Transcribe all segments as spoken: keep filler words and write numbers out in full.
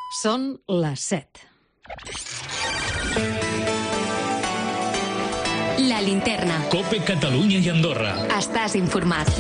Són les set. La Linterna. COPE Catalunya i Andorra. Estàs informat.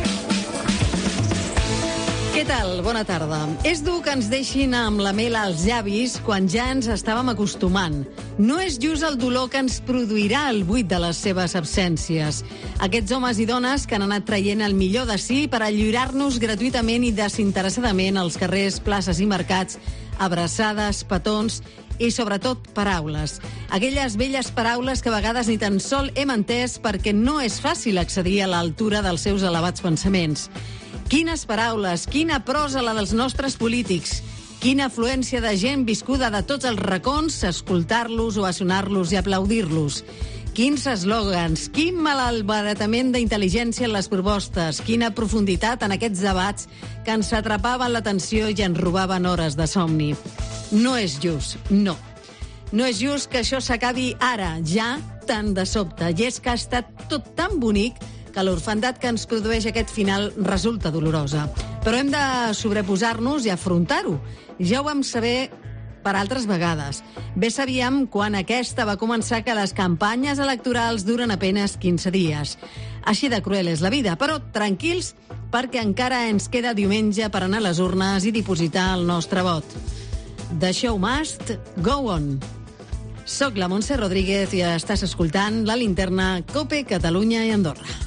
Què tal? Bona tarda. És dur que ens deixin amb la mel als llavis quan ja ens estàvem acostumant. No és just el dolor que ens produirà el buit de les seves absències. Aquests homes i dones que han anat traient el millor de si per alliurar-nos gratuïtament i desinteressadament als carrers, places i mercats, abraçades, petons i, sobretot, paraules. Aquelles velles paraules que a vegades ni tan sol hem entès perquè no és fàcil accedir a l'altura dels seus elevats pensaments. Quines paraules, quina prosa la dels nostres polítics, quina afluència de gent viscuda de tots els racons, escoltar-los, ovacionar-los i aplaudir-los. Quins eslògans, quin malbaratament d'intel·ligència en les propostes, quina profunditat en aquests debats que ens atrapaven l'atenció i ens robaven hores de somni. No és just, no. No és just que això s'acabi ara, ja, tan de sobte. I és que ha estat tot tan bonic que l'orfandat que ens produeix aquest final resulta dolorosa. Però hem de sobreposar-nos i afrontar-ho. Ja ho vam saber per altres vegades. Bé sabíem quan aquesta va començar que les campanyes electorals duren apenas quinze dies. Així de cruel és la vida, però tranquils, perquè encara ens queda diumenge per anar a les urnes i dipositar el nostre vot. The show must go on. Soc la Montse Rodríguez i estàs escoltant La Linterna, COPE Catalunya i Andorra.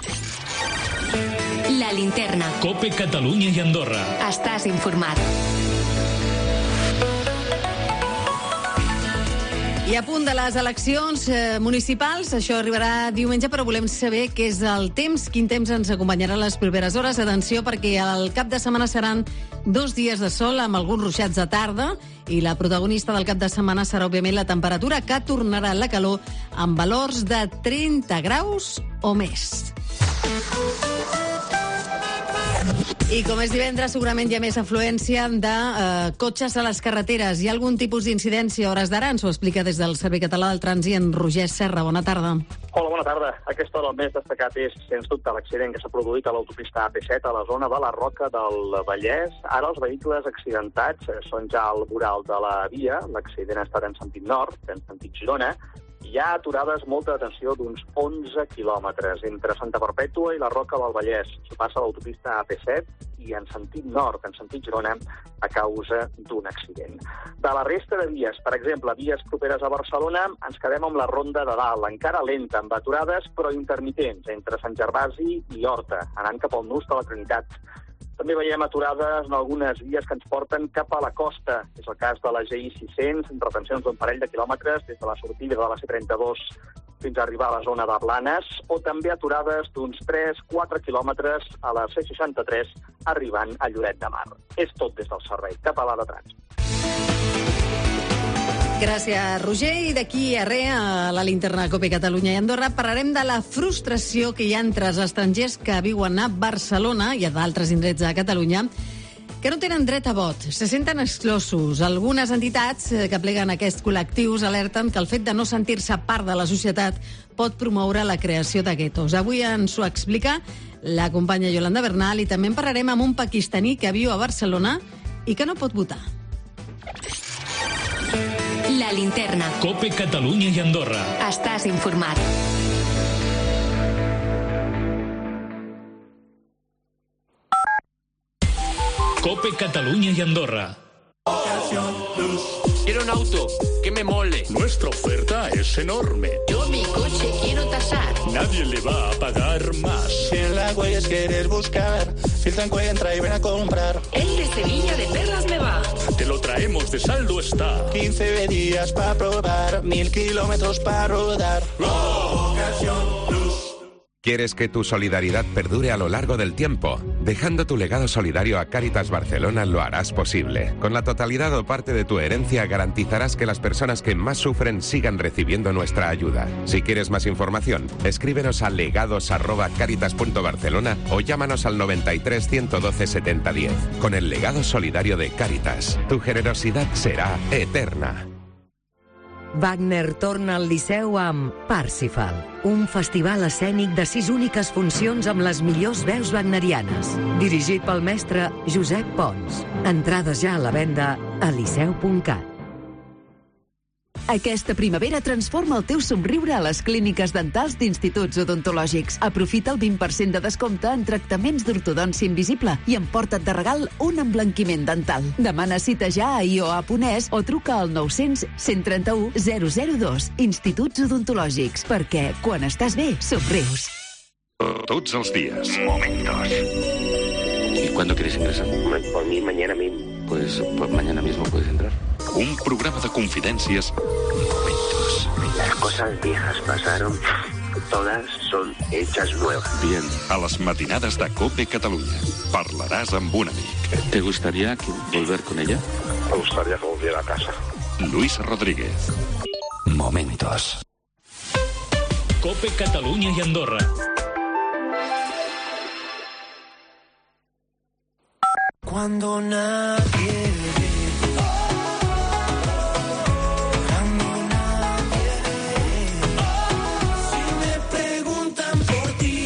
La Linterna. COPE Catalunya i Andorra. Estàs informat. I a punt de les eleccions eh, municipals, això arribarà diumenge, però volem saber què és el temps, quin temps ens acompanyarà les properes hores. Atenció, perquè al cap de setmana seran dos dies de sol amb alguns ruixats de tarda i la protagonista del cap de setmana serà, òbviament, la temperatura, que tornarà la calor amb valors de trenta graus o més. I com és divendres, segurament hi ha més afluència de eh, cotxes a les carreteres. Hi ha algun tipus d'incidència a hores d'ara? Ens ho explica des del Servei Català del Trànsit en Roger Serra. Bona tarda. Hola, bona tarda. A aquesta hora el més destacat és, sens dubte, l'accident que s'ha produït a l'autopista A P set a la zona de la Roca del Vallès. Ara els vehicles accidentats són ja al voral de la via. L'accident ha estat en sentit nord, en sentit Girona. Hi ha aturades, molta atenció, d'uns onze quilòmetres entre Santa Perpètua i la Roca del Vallès. S'ho passa a l'autopista A P set i en sentit nord, en sentit Girona, a causa d'un accident. De la resta de vies, per exemple, vies properes a Barcelona, ens quedem amb la Ronda de Dalt, encara lenta, amb aturades però intermitents, entre Sant Gervasi i Horta, anant cap al nus de la Trinitat. També veiem aturades en algunes vies que ens porten cap a la costa. És el cas de la G I sis-cents, amb retencions d'un parell de quilòmetres des de la sortida de la C trenta-dos fins a arribar a la zona de Blanes, o també aturades d'uns tres a quatre quilòmetres a la C seixanta-tres arribant a Lloret de Mar. És tot des del Servei Català de Trànsit. Gràcies, Roger. I d'aquí a res, a la Linterna COPE Catalunya i Andorra, parlarem de la frustració que hi ha entre els estrangers que viuen a Barcelona i a d'altres indrets de Catalunya que no tenen dret a vot, se senten exclosos. Algunes entitats que pleguen aquests col·lectius alerten que el fet de no sentir-se part de la societat pot promoure la creació de guetos. Avui ens ho explica la companya Yolanda Bernal i també en parlarem amb un pakistaní que viu a Barcelona i que no pot votar. La Linterna. COPE Catalunya i Andorra. Estàs informat. COPE Catalunya y Andorra. Quiero un auto que me mole. Nuestra oferta es enorme. Yo mi coche quiero tasar. Nadie le va a pagar más. Si en la Huellas quieres buscar, filtra, encuentra y ven a comprar. El de Sevilla de Perlas me va. Te lo traemos de saldo está. quince días para probar, mil kilómetros para rodar. Ocasión Plus. ¿Quieres que tu solidaridad perdure a lo largo del tiempo? Dejando tu legado solidario a Cáritas Barcelona lo harás posible. Con la totalidad o parte de tu herencia garantizarás que las personas que más sufren sigan recibiendo nuestra ayuda. Si quieres más información, escríbenos a legados arroba caritas punto barcelona o llámanos al noventa y tres, ciento doce, setenta diez. Con el legado solidario de Cáritas, tu generosidad será eterna. Wagner torna al Liceu amb Parsifal, un festival escènic de sis úniques funcions amb les millors veus wagnerianes, dirigit pel mestre Josep Pons. Entrades ja a la venda a liceu punt cat. Aquesta primavera transforma el teu somriure a les clíniques dentals d'Instituts Odontològics. Aprofita el vint per cent de descompte en tractaments d'ortodòncia invisible i emporta't de regal un emblanquiment dental. Demana cita ja a i o a punt es o truca al nou cents, cent trenta-u, zero zero dos. Instituts Odontològics, perquè quan estàs bé, somrius. Tots els días. Momentos. ¿Y cuándo quieres ingresar? Por mí, mañana mismo. Pues, pues mañana mismo puedes entrar. Un programa de confidencias. Momentos. Las cosas viejas pasaron. Todas son hechas nuevas. Bien. A las matinadas de COPE Catalunya. Parlaràs amb un amic. ¿Te gustaría que volver con ella? Me gustaría que volviera a casa. Luis Rodríguez. Momentos. COPE Catalunya i Andorra. Cuando nadie ve, cuando nadie ve, si me preguntan por ti,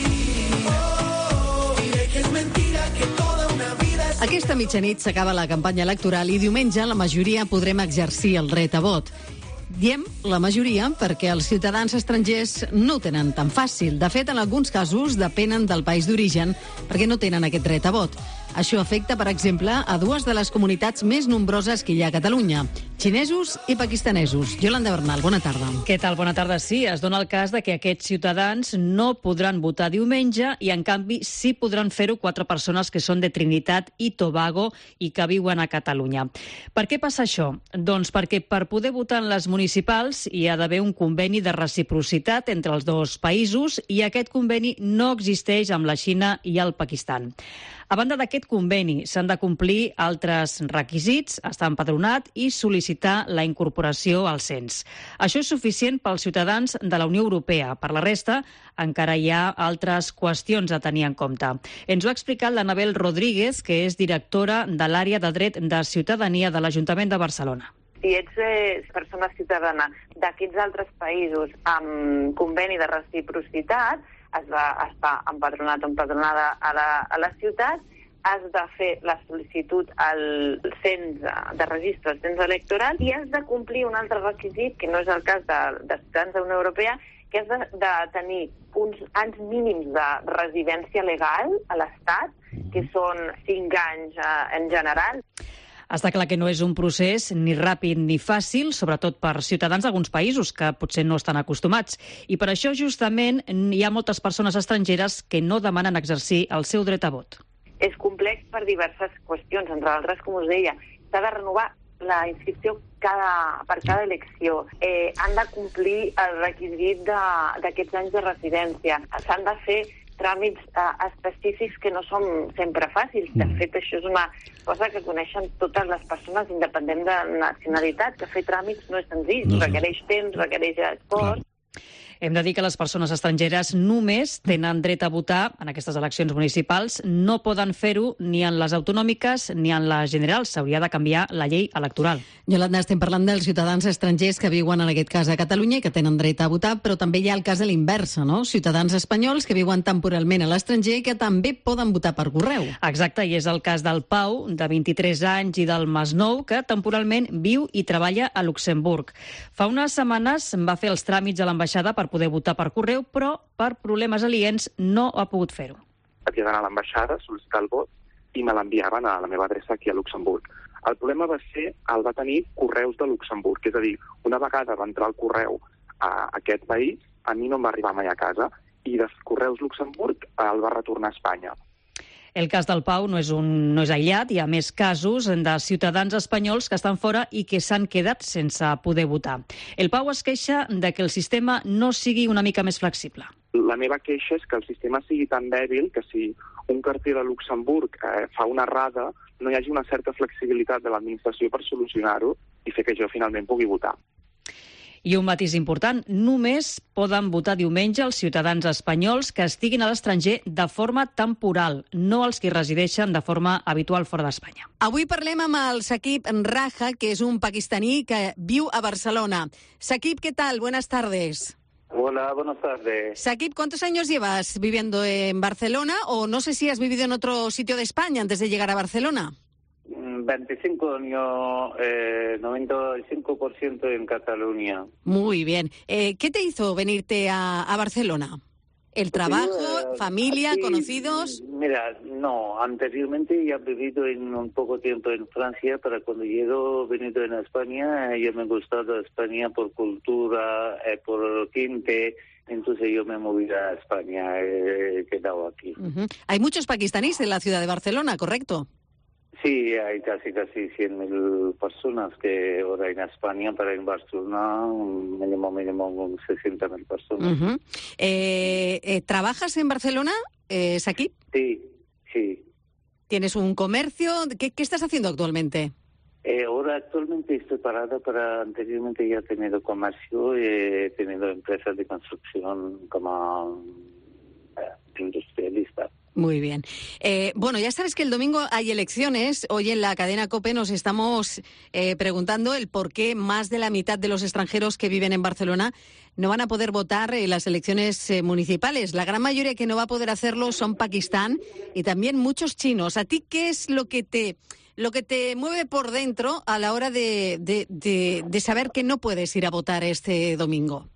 diré que es mentira que toda una vida es... Aquesta mitjanit s'acaba la campanya electoral i diumenge la majoria podrem exercir el dret a vot. Diem la majoria perquè els ciutadans estrangers no ho tenen tan fàcil. De fet, en alguns casos depenen del país d'origen perquè no tenen aquest dret a vot. Això afecta, per exemple, a dues de les comunitats més nombroses que hi ha a Catalunya, xinesos i pakistanesos. Yolanda Bernal, bona tarda. Què tal? Bona tarda. Sí, es dona el cas de que aquests ciutadans no podran votar diumenge i, en canvi, sí podran fer-ho quatre persones que són de Trinitat i Tobago i que viuen a Catalunya. Per què passa això? Doncs perquè per poder votar en les municipals hi ha d'haver un conveni de reciprocitat entre els dos països i aquest conveni no existeix amb la Xina i el Pakistan. A banda d'aquest conveni, s'han de complir altres requisits, estar empadronat i sol·licitar la incorporació al cens. Això és suficient pels ciutadans de la Unió Europea. Per la resta, encara hi ha altres qüestions a tenir en compte. Ens ho ha explicat l'Anabel Rodríguez, que és directora de l'àrea de dret de ciutadania de l'Ajuntament de Barcelona. Si ets eh, persona ciutadana d'aquests altres països amb conveni de reciprocitat, has d'estar empadronat o empadronada a la, a la ciutat, has de fer la sol·licitud al cens de registre, al cens electoral, i has de complir un altre requisit, que no és el cas de, de ciutadans de la Unió Europea, que és de, de tenir uns anys mínims de residència legal a l'Estat, que són cinc anys eh, en general. Està clar que no és un procés ni ràpid ni fàcil, sobretot per ciutadans d'alguns països que potser no estan acostumats. I per això, justament, hi ha moltes persones estrangeres que no demanen exercir el seu dret a vot. És complex per diverses qüestions, entre altres, com us deia. S'ha de renovar la inscripció cada, per cada elecció. Eh, han de complir el requisit d'aquests anys de residència. S'han de fer tràmits eh, específics que no són sempre fàcils. De fet, això és una cosa que coneixen totes les persones, independent de nacionalitat, que fer tràmits no és senzill, no, requereix temps, requereix esforç. Hem de dir que les persones estrangeres només tenen dret a votar en aquestes eleccions municipals. No poden fer-ho ni en les autonòmiques ni en les generals. S'hauria de canviar la llei electoral. Yolanda, estem parlant dels ciutadans estrangers que viuen en aquest cas a Catalunya i que tenen dret a votar, però també hi ha el cas a l'inversa, no? Ciutadans espanyols que viuen temporalment a l'estranger i que també poden votar per correu. Exacte, i és el cas del Pau, de vint-i-tres anys, i del Masnou, que temporalment viu i treballa a Luxemburg. Fa unes setmanes va fer els tràmits a l'ambaixada per poder votar per correu, però per problemes aliens no ha pogut fer-ho. Havia d'anar a l'ambaixada, sol·licitar el vot, i me l'enviaven a la meva adreça aquí a Luxemburg. El problema va ser, el va tenir Correus de Luxemburg, és a dir, una vegada va entrar el correu a aquest país, a mi no em va arribar mai a casa, i dels Correus Luxemburg el va retornar a Espanya. El cas del Pau no és, un, no és aïllat, hi ha més casos de ciutadans espanyols que estan fora i que s'han quedat sense poder votar. El Pau es queixa de que el sistema no sigui una mica més flexible. La meva queixa és que el sistema sigui tan dèbil que si un carter de Luxemburg eh, fa una errada, no hi hagi una certa flexibilitat de l'administració per solucionar-ho i fer que jo finalment pugui votar. I un matís important, només poden votar diumenge els ciutadans espanyols que estiguin a l'estranger de forma temporal, no els que resideixen de forma habitual fora d'Espanya. Avui parlem amb el Saqib Raja, que és un pakistaní que viu a Barcelona. Saqib, ¿qué tal? Buenas tardes. Hola, buenas tardes. Saqib, ¿cuántos años llevas viviendo en Barcelona? O no sé si has vivido en otro sitio de España antes de llegar a Barcelona. veinticinco años, eh, noventa y cinco por ciento en Cataluña. Muy bien. Eh, ¿Qué te hizo venirte a, a Barcelona? ¿El trabajo, eh, familia, aquí, conocidos? Mira, no, anteriormente ya he vivido en un poco tiempo en Francia, pero cuando llego, he venido en España, yo me he gustado España por cultura, eh, por gente, entonces yo me he movido a España, he eh, quedado aquí. Uh-huh. Hay muchos pakistaníes en la ciudad de Barcelona, ¿correcto? Sí, hay casi casi cien mil personas que ahora en España, pero en Barcelona un mínimo mínimo sesenta mil personas. Uh-huh. eh, eh, ¿Trabajas en Barcelona, eh, Saqib? Sí, sí. ¿Tienes un comercio? ¿Qué, qué estás haciendo actualmente? Eh, ahora actualmente estoy parada, pero anteriormente ya he tenido comercio, he tenido empresas de construcción como eh, industrialista. Muy bien. Eh, bueno, ya sabes que el domingo hay elecciones. Hoy en la cadena COPE nos estamos eh, preguntando el por qué más de la mitad de los extranjeros que viven en Barcelona no van a poder votar en las elecciones eh, municipales. La gran mayoría que no va a poder hacerlo son Pakistán y también muchos chinos. ¿A ti qué es lo que te lo que te mueve por dentro a la hora de, de, de, de saber que no puedes ir a votar este domingo?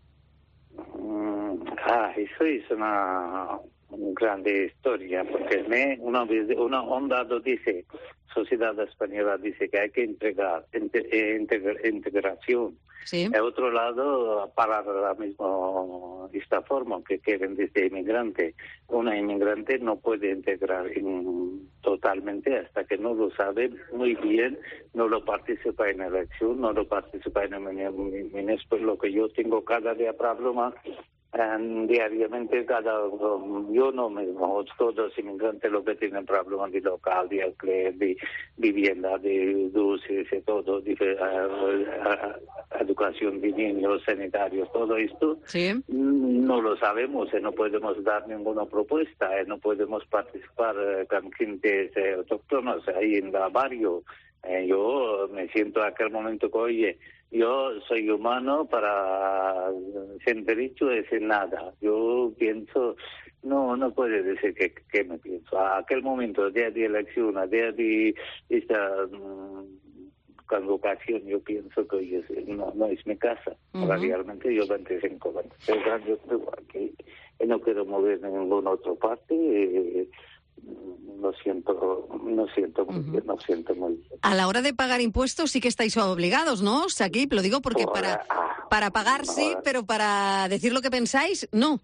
Mm, ah, eso es una... una grande historia, porque me, una, una onda dice, sociedad española dice que hay que entregar, integrar, integración. Sí. Por otro lado, para la misma esta forma que quieren desde inmigrante. Una inmigrante no puede integrar en, totalmente hasta que no lo sabe muy bien, no lo participa en la elección, no lo participa en el ministro, lo que yo tengo cada día problema. Um, diariamente cada yo no mismo, todos los inmigrantes lo que tienen problemas de local, de alquiler, de vivienda, de dulces, de todo, de uh, uh, educación de niños, sanitarios, todo esto, ¿sí? No lo sabemos, eh, no podemos dar ninguna propuesta, eh, no podemos participar eh, con gente eh, autóctonas ahí en el barrio. Eh, yo me siento a aquel momento que, oye, yo soy humano para sin derecho a decir nada. Yo pienso, no no puede decir que, que me pienso. A aquel momento, día de elección, día de esta um, convocación, yo pienso que oye, no, no es mi casa. Uh-huh. Realmente yo veinticinco, veintiséis años vivo aquí y no quiero mover en ninguna otra parte. Eh, Lo siento, no siento muy bien, no siento muy bien. A la hora de pagar impuestos sí que estáis obligados, ¿no, Saqib? Lo digo porque para, para pagar sí, pero para decir lo que pensáis, no.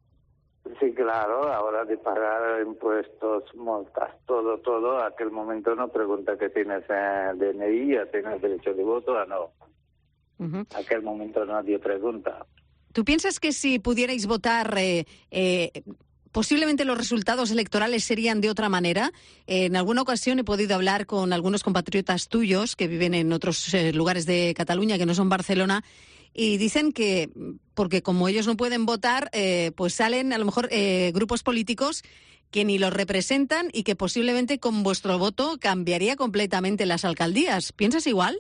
Sí, claro, a la hora de pagar impuestos, multas, todo, todo, a aquel momento no pregunta que tienes eh, D N I, ya tienes derecho de voto, a no. Uh-huh. A aquel momento nadie pregunta. ¿Tú piensas que si pudierais votar... Eh, eh, posiblemente los resultados electorales serían de otra manera? En alguna ocasión he podido hablar con algunos compatriotas tuyos que viven en otros eh, lugares de Cataluña que no son Barcelona y dicen que, porque como ellos no pueden votar, eh, pues salen a lo mejor eh, grupos políticos que ni los representan y que posiblemente con vuestro voto cambiaría completamente las alcaldías. ¿Piensas igual?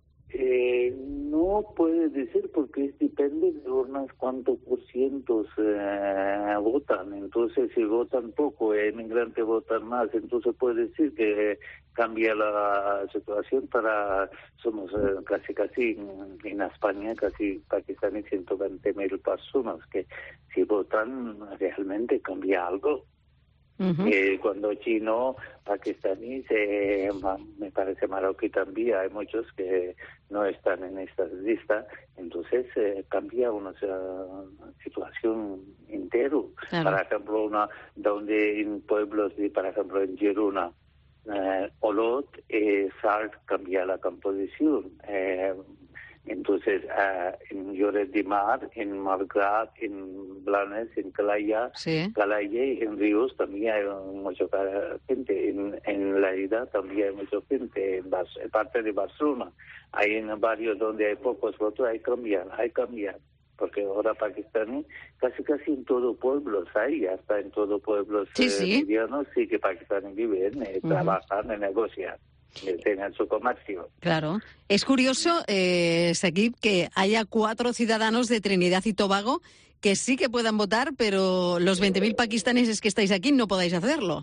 Eh, no puede decir porque depende de unos cuantos por cientos eh, votan. Entonces, si votan poco, el inmigrante votan más, entonces puede decir que cambia la situación para, somos eh, casi casi en, en España, casi pakistaníes ciento veinte mil personas que si votan realmente cambia algo. Uh-huh. Eh, cuando chino, pakistaníes, eh, me parece marroquí también, hay muchos que no están en esta lista, entonces eh, cambia una, una situación entero. Claro. Por ejemplo, una donde en pueblos, de, por ejemplo en Girona, eh, Olot, eh, Salt cambia la composición. Eh, Entonces, uh, en Lloret de Mar, en Malgrat, en Blanes, en Calaya, sí. Calaya, en Ríos también hay mucha gente. En, en La Ida también hay mucha gente. En, Bar- en parte de Barcelona, hay en barrios donde hay pocos votos, hay que cambiar, hay que cambiar. Porque ahora pakistaní, casi casi en todo pueblos hay, hasta en todo pueblos sí, eh, sí. medianos, sí que pakistaní viven, eh, Uh-huh. trabajan, eh, negocian. Tengan su comercio. Claro. Es curioso, eh, Saqib, que haya cuatro ciudadanos de Trinidad y Tobago que sí que puedan votar, pero los veinte mil pakistaníes que estáis aquí no podáis hacerlo.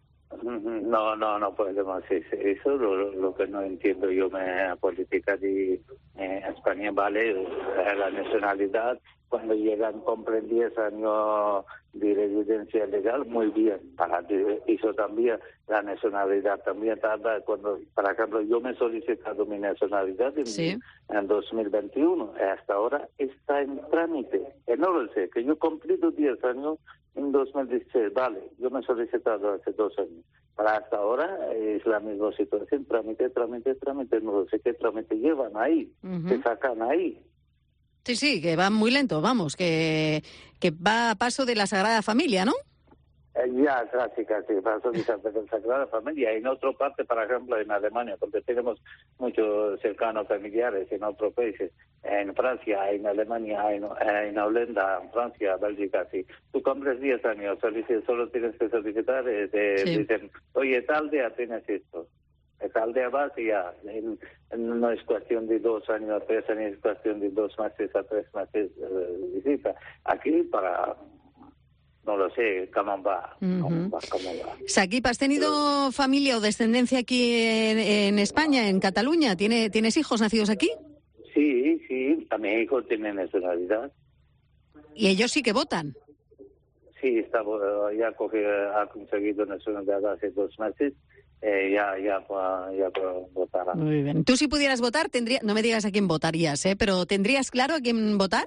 No, no, no podemos hacer eso. Lo, lo que no entiendo yo, la política de eh, España, vale, la nacionalidad, cuando llegan, compren diez años de residencia legal, muy bien. Para eso también, la nacionalidad también tarda. Cuando, por ejemplo, yo me he solicitado mi nacionalidad en, sí. en dos mil veintiuno. Hasta ahora está en trámite. Eh, no lo sé, que yo he cumplido diez años en dos mil dieciséis. Vale, yo me he solicitado hace dos años. Para hasta ahora es la misma situación. Trámite, trámite, trámite. No sé qué trámite llevan ahí. Uh-huh. Se sacan ahí. Sí, sí, que va muy lento, vamos, que, que va a paso de la Sagrada Familia, ¿no? Eh, ya, casi, casi, paso de la Sagrada Familia. En otra parte, por ejemplo, en Alemania, porque tenemos muchos cercanos familiares en otros países, en Francia, en Alemania, en, en Holanda, en Francia, Bélgica, sí. Tú compras diez años, solo tienes que solicitar, eh, te sí. dicen, oye, tal día tienes esto. Esa aldea vas y ya, en, en, no es cuestión de dos años a tres años, es cuestión de dos meses a tres meses uh, visita. Aquí para, no lo sé, cómo va, uh-huh. cómo va, cómo va. Saqib, ¿has tenido Pero... familia o descendencia aquí en, en España, en Cataluña? ¿Tiene, ¿Tienes hijos nacidos aquí? Sí, sí, también hijos tienen nacionalidad. ¿Y ellos sí que votan? Sí, está, ya coge, ha conseguido nacionalidad hace dos meses. Eh, ya, ya, ya votará. Muy bien. Tú si pudieras votar, tendría, no me digas a quién votarías, ¿eh? Pero ¿tendrías claro a quién votar?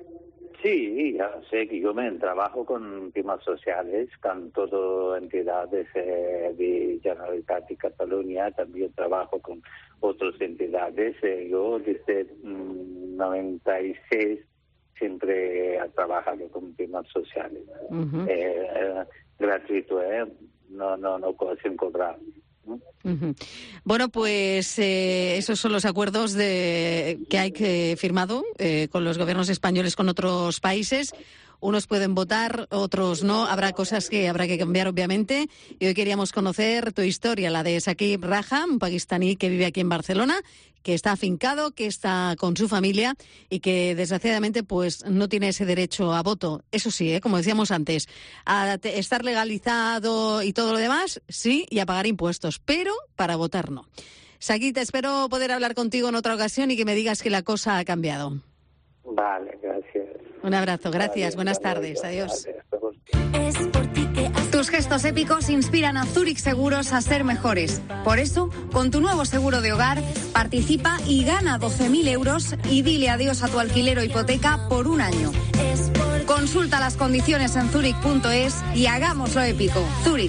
Sí, ya sé que yo me trabajo con temas sociales, con todas entidades eh, de Generalitat de Cataluña, también trabajo con otras entidades. Eh, yo desde mmm, noventa y seis siempre he trabajado con temas sociales. Uh-huh. eh, eh, gratuito, ¿eh? No, no, no, sin cobrar. Uh-huh. Bueno, pues eh, esos son los acuerdos de, que hay que firmado eh, con los gobiernos españoles con otros países. Unos pueden votar, otros no. Habrá cosas que habrá que cambiar, obviamente. Y hoy queríamos conocer tu historia, la de Saqib Raja, un pakistaní que vive aquí en Barcelona, que está afincado, que está con su familia y que desgraciadamente pues no tiene ese derecho a voto. Eso sí, ¿eh? Como decíamos antes, a te- estar legalizado y todo lo demás, sí, y a pagar impuestos, pero para votar no. Saqib, te espero poder hablar contigo en otra ocasión y que me digas que la cosa ha cambiado. Vale, gracias. Un abrazo, gracias, buenas tardes, adiós. Es por ti que tus gestos épicos inspiran a Zurich Seguros a ser mejores. Por eso, con tu nuevo seguro de hogar, participa y gana doce mil euros y dile adiós a tu alquiler o hipoteca por un año. Consulta las condiciones en zurich punto es y hagámoslo épico. Zurich.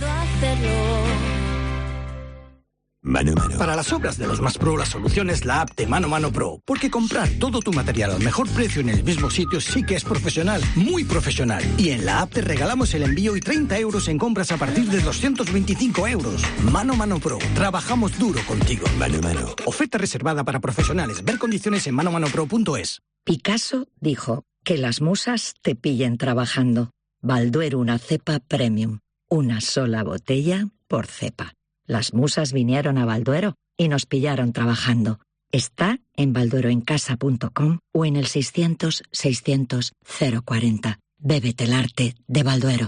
Mano Mano. Para las obras de los más pro, la solución es la app de Mano Mano Pro. Porque comprar todo tu material al mejor precio en el mismo sitio sí que es profesional, muy profesional. Y en la app te regalamos el envío y treinta euros en compras a partir de doscientos veinticinco euros. Mano Mano Pro. Trabajamos duro contigo. Mano Mano. Oferta reservada para profesionales. Ver condiciones en mano mano pro punto es. Picasso dijo que las musas te pillen trabajando. Balduero, una cepa premium. Una sola botella por cepa. Las musas vinieron a Balduero y nos pillaron trabajando. Está en balduero en casa punto com o en el seiscientos seiscientos cero cuarenta. Bébete el arte de Balduero.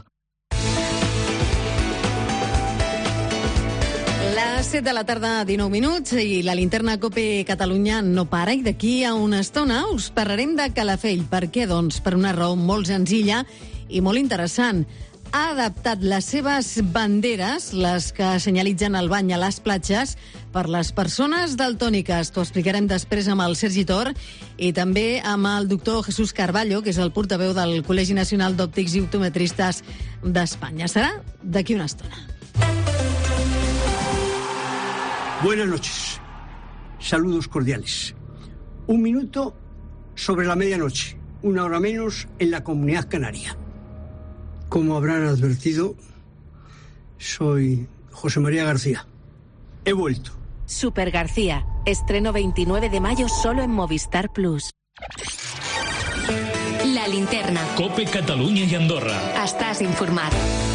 Les set de la tarda, dinou minuts, i la linterna COPE Catalunya no para. I d'aquí a una estona us parlarem de Calafell. Per què? Doncs per una raó molt senzilla i molt interessant. Ha adaptat les seves banderes, les que senyalitzen el bany a les platges, per les persones daltòniques. T'ho explicarem després amb el Sergi Tor i també amb el doctor Jesús Carballo, que és el portaveu del Col·legi Nacional d'Òptics i Optometristes d'Espanya. Serà d'aquí una estona. Buenas noches. Saludos cordiales. Un minuto sobre la medianoche, una hora menos en la Comunidad Canaria. Como habrán advertido, soy José María García. He vuelto. Super García, estreno veintinueve de mayo solo en Movistar Plus. La linterna. Cope Catalunya i Andorra. Estàs informat.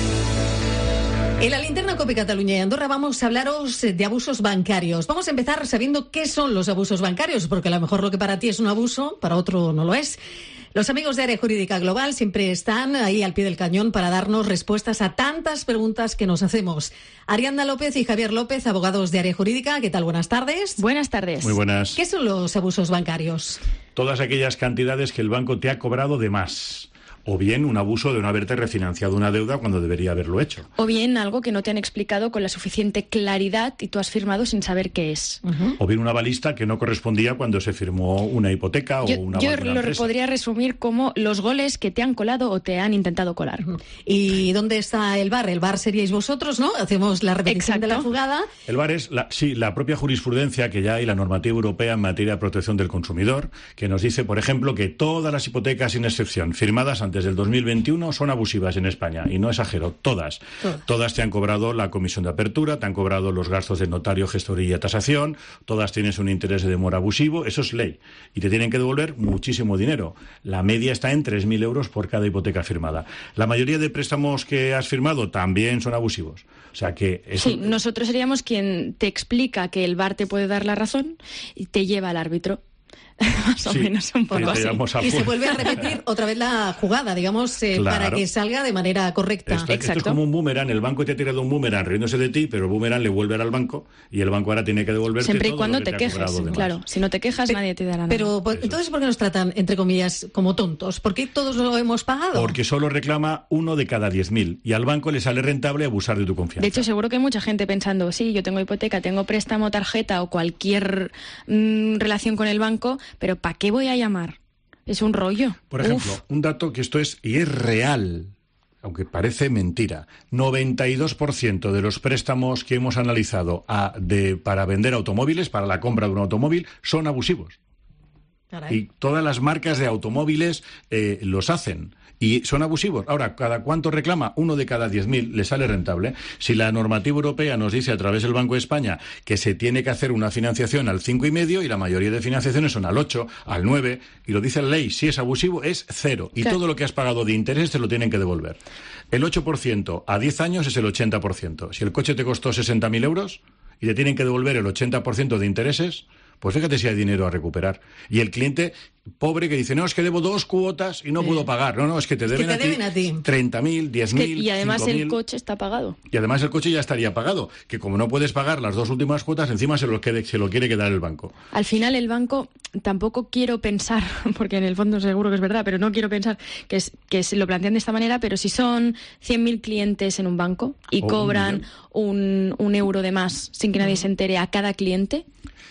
En la linterna Cope Cataluña y Andorra vamos a hablaros de abusos bancarios. Vamos a empezar sabiendo qué son los abusos bancarios, porque a lo mejor lo que para ti es un abuso, para otro no lo es. Los amigos de Área Jurídica Global siempre están ahí al pie del cañón para darnos respuestas a tantas preguntas que nos hacemos. Ariadna López y Javier López, abogados de Área Jurídica. ¿Qué tal? Buenas tardes. Buenas tardes. Muy buenas. ¿Qué son los abusos bancarios? Todas aquellas cantidades que el banco te ha cobrado de más. O bien un abuso de no haberte refinanciado una deuda cuando debería haberlo hecho. O bien algo que no te han explicado con la suficiente claridad y tú has firmado sin saber qué es. Uh-huh. O bien una balista que no correspondía cuando se firmó una hipoteca yo, o una Yo una lo empresa. podría resumir como los goles que te han colado o te han intentado colar. Uh-huh. ¿Y dónde está el V A R? El V A R seríais vosotros, ¿no? Hacemos la repetición Exacto. de la jugada. El V A R es, la, sí, la propia jurisprudencia que ya hay, la normativa europea en materia de protección del consumidor, que nos dice, por ejemplo, que todas las hipotecas, sin excepción, firmadas antes del dos mil veintiuno, son abusivas en España, y no exagero, todas. Todas. Todas te han cobrado la comisión de apertura, te han cobrado los gastos de notario, gestoría y tasación, todas tienes un interés de demora abusivo, eso es ley, y te tienen que devolver muchísimo dinero. La media está en tres mil euros por cada hipoteca firmada. La mayoría de préstamos que has firmado también son abusivos. O sea que eso... Sí, nosotros seríamos quien te explica que el V A R te puede dar la razón y te lleva al árbitro. Más o sí, menos un poco así. Y se vuelve a repetir otra vez la jugada, digamos, eh, claro. para que salga de manera correcta. Esto, Exacto. Esto es como un boomerang. El banco te ha tirado un boomerang riéndose de ti, pero el boomerang le vuelve al banco y el banco ahora tiene que devolverte siempre y todo cuando lo que te, te quejes, claro. Si no te quejas, pero, nadie te dará nada. Pero, entonces, ¿por qué nos tratan, entre comillas, como tontos? ¿Por qué todos lo hemos pagado? Porque solo reclama uno de cada diez mil y al banco le sale rentable abusar de tu confianza. De hecho, seguro que hay mucha gente pensando, sí, yo tengo hipoteca, tengo préstamo, tarjeta o cualquier mmm, relación con el banco, pero ¿para qué voy a llamar? Es un rollo. Por ejemplo, Uf. un dato que esto es, y es real, aunque parece mentira, noventa y dos por ciento de los préstamos que hemos analizado a, de, para vender automóviles, para la compra de un automóvil, son abusivos. Caray. Y todas las marcas de automóviles eh, los hacen. Y son abusivos. Ahora, ¿cada cuánto reclama? Uno de cada diez mil le sale rentable. Si la normativa europea nos dice a través del Banco de España que se tiene que hacer una financiación al cinco y medio y la mayoría de financiaciones son al ocho, al nueve, y lo dice la ley, si es abusivo es cero. Y claro. todo lo que has pagado de interés te lo tienen que devolver. El ocho por ciento a diez años es el ochenta por ciento. Si el coche te costó sesenta mil euros y te tienen que devolver el ochenta por ciento de intereses, pues fíjate si hay dinero a recuperar. Y el cliente pobre que dice, no, es que debo dos cuotas y no sí. puedo pagar. No, no, es que te deben, es que te deben a ti treinta mil, diez mil, y además cinco mil. El coche está pagado. Y además el coche ya estaría pagado. Que como no puedes pagar las dos últimas cuotas, encima se lo, quede, se lo quiere quedar el banco. Al final el banco, tampoco quiero pensar, porque en el fondo seguro que es verdad, pero no quiero pensar que, es, que se lo plantean de esta manera, pero si son cien mil clientes en un banco y o cobran un, un euro de más sin que nadie se entere a cada cliente...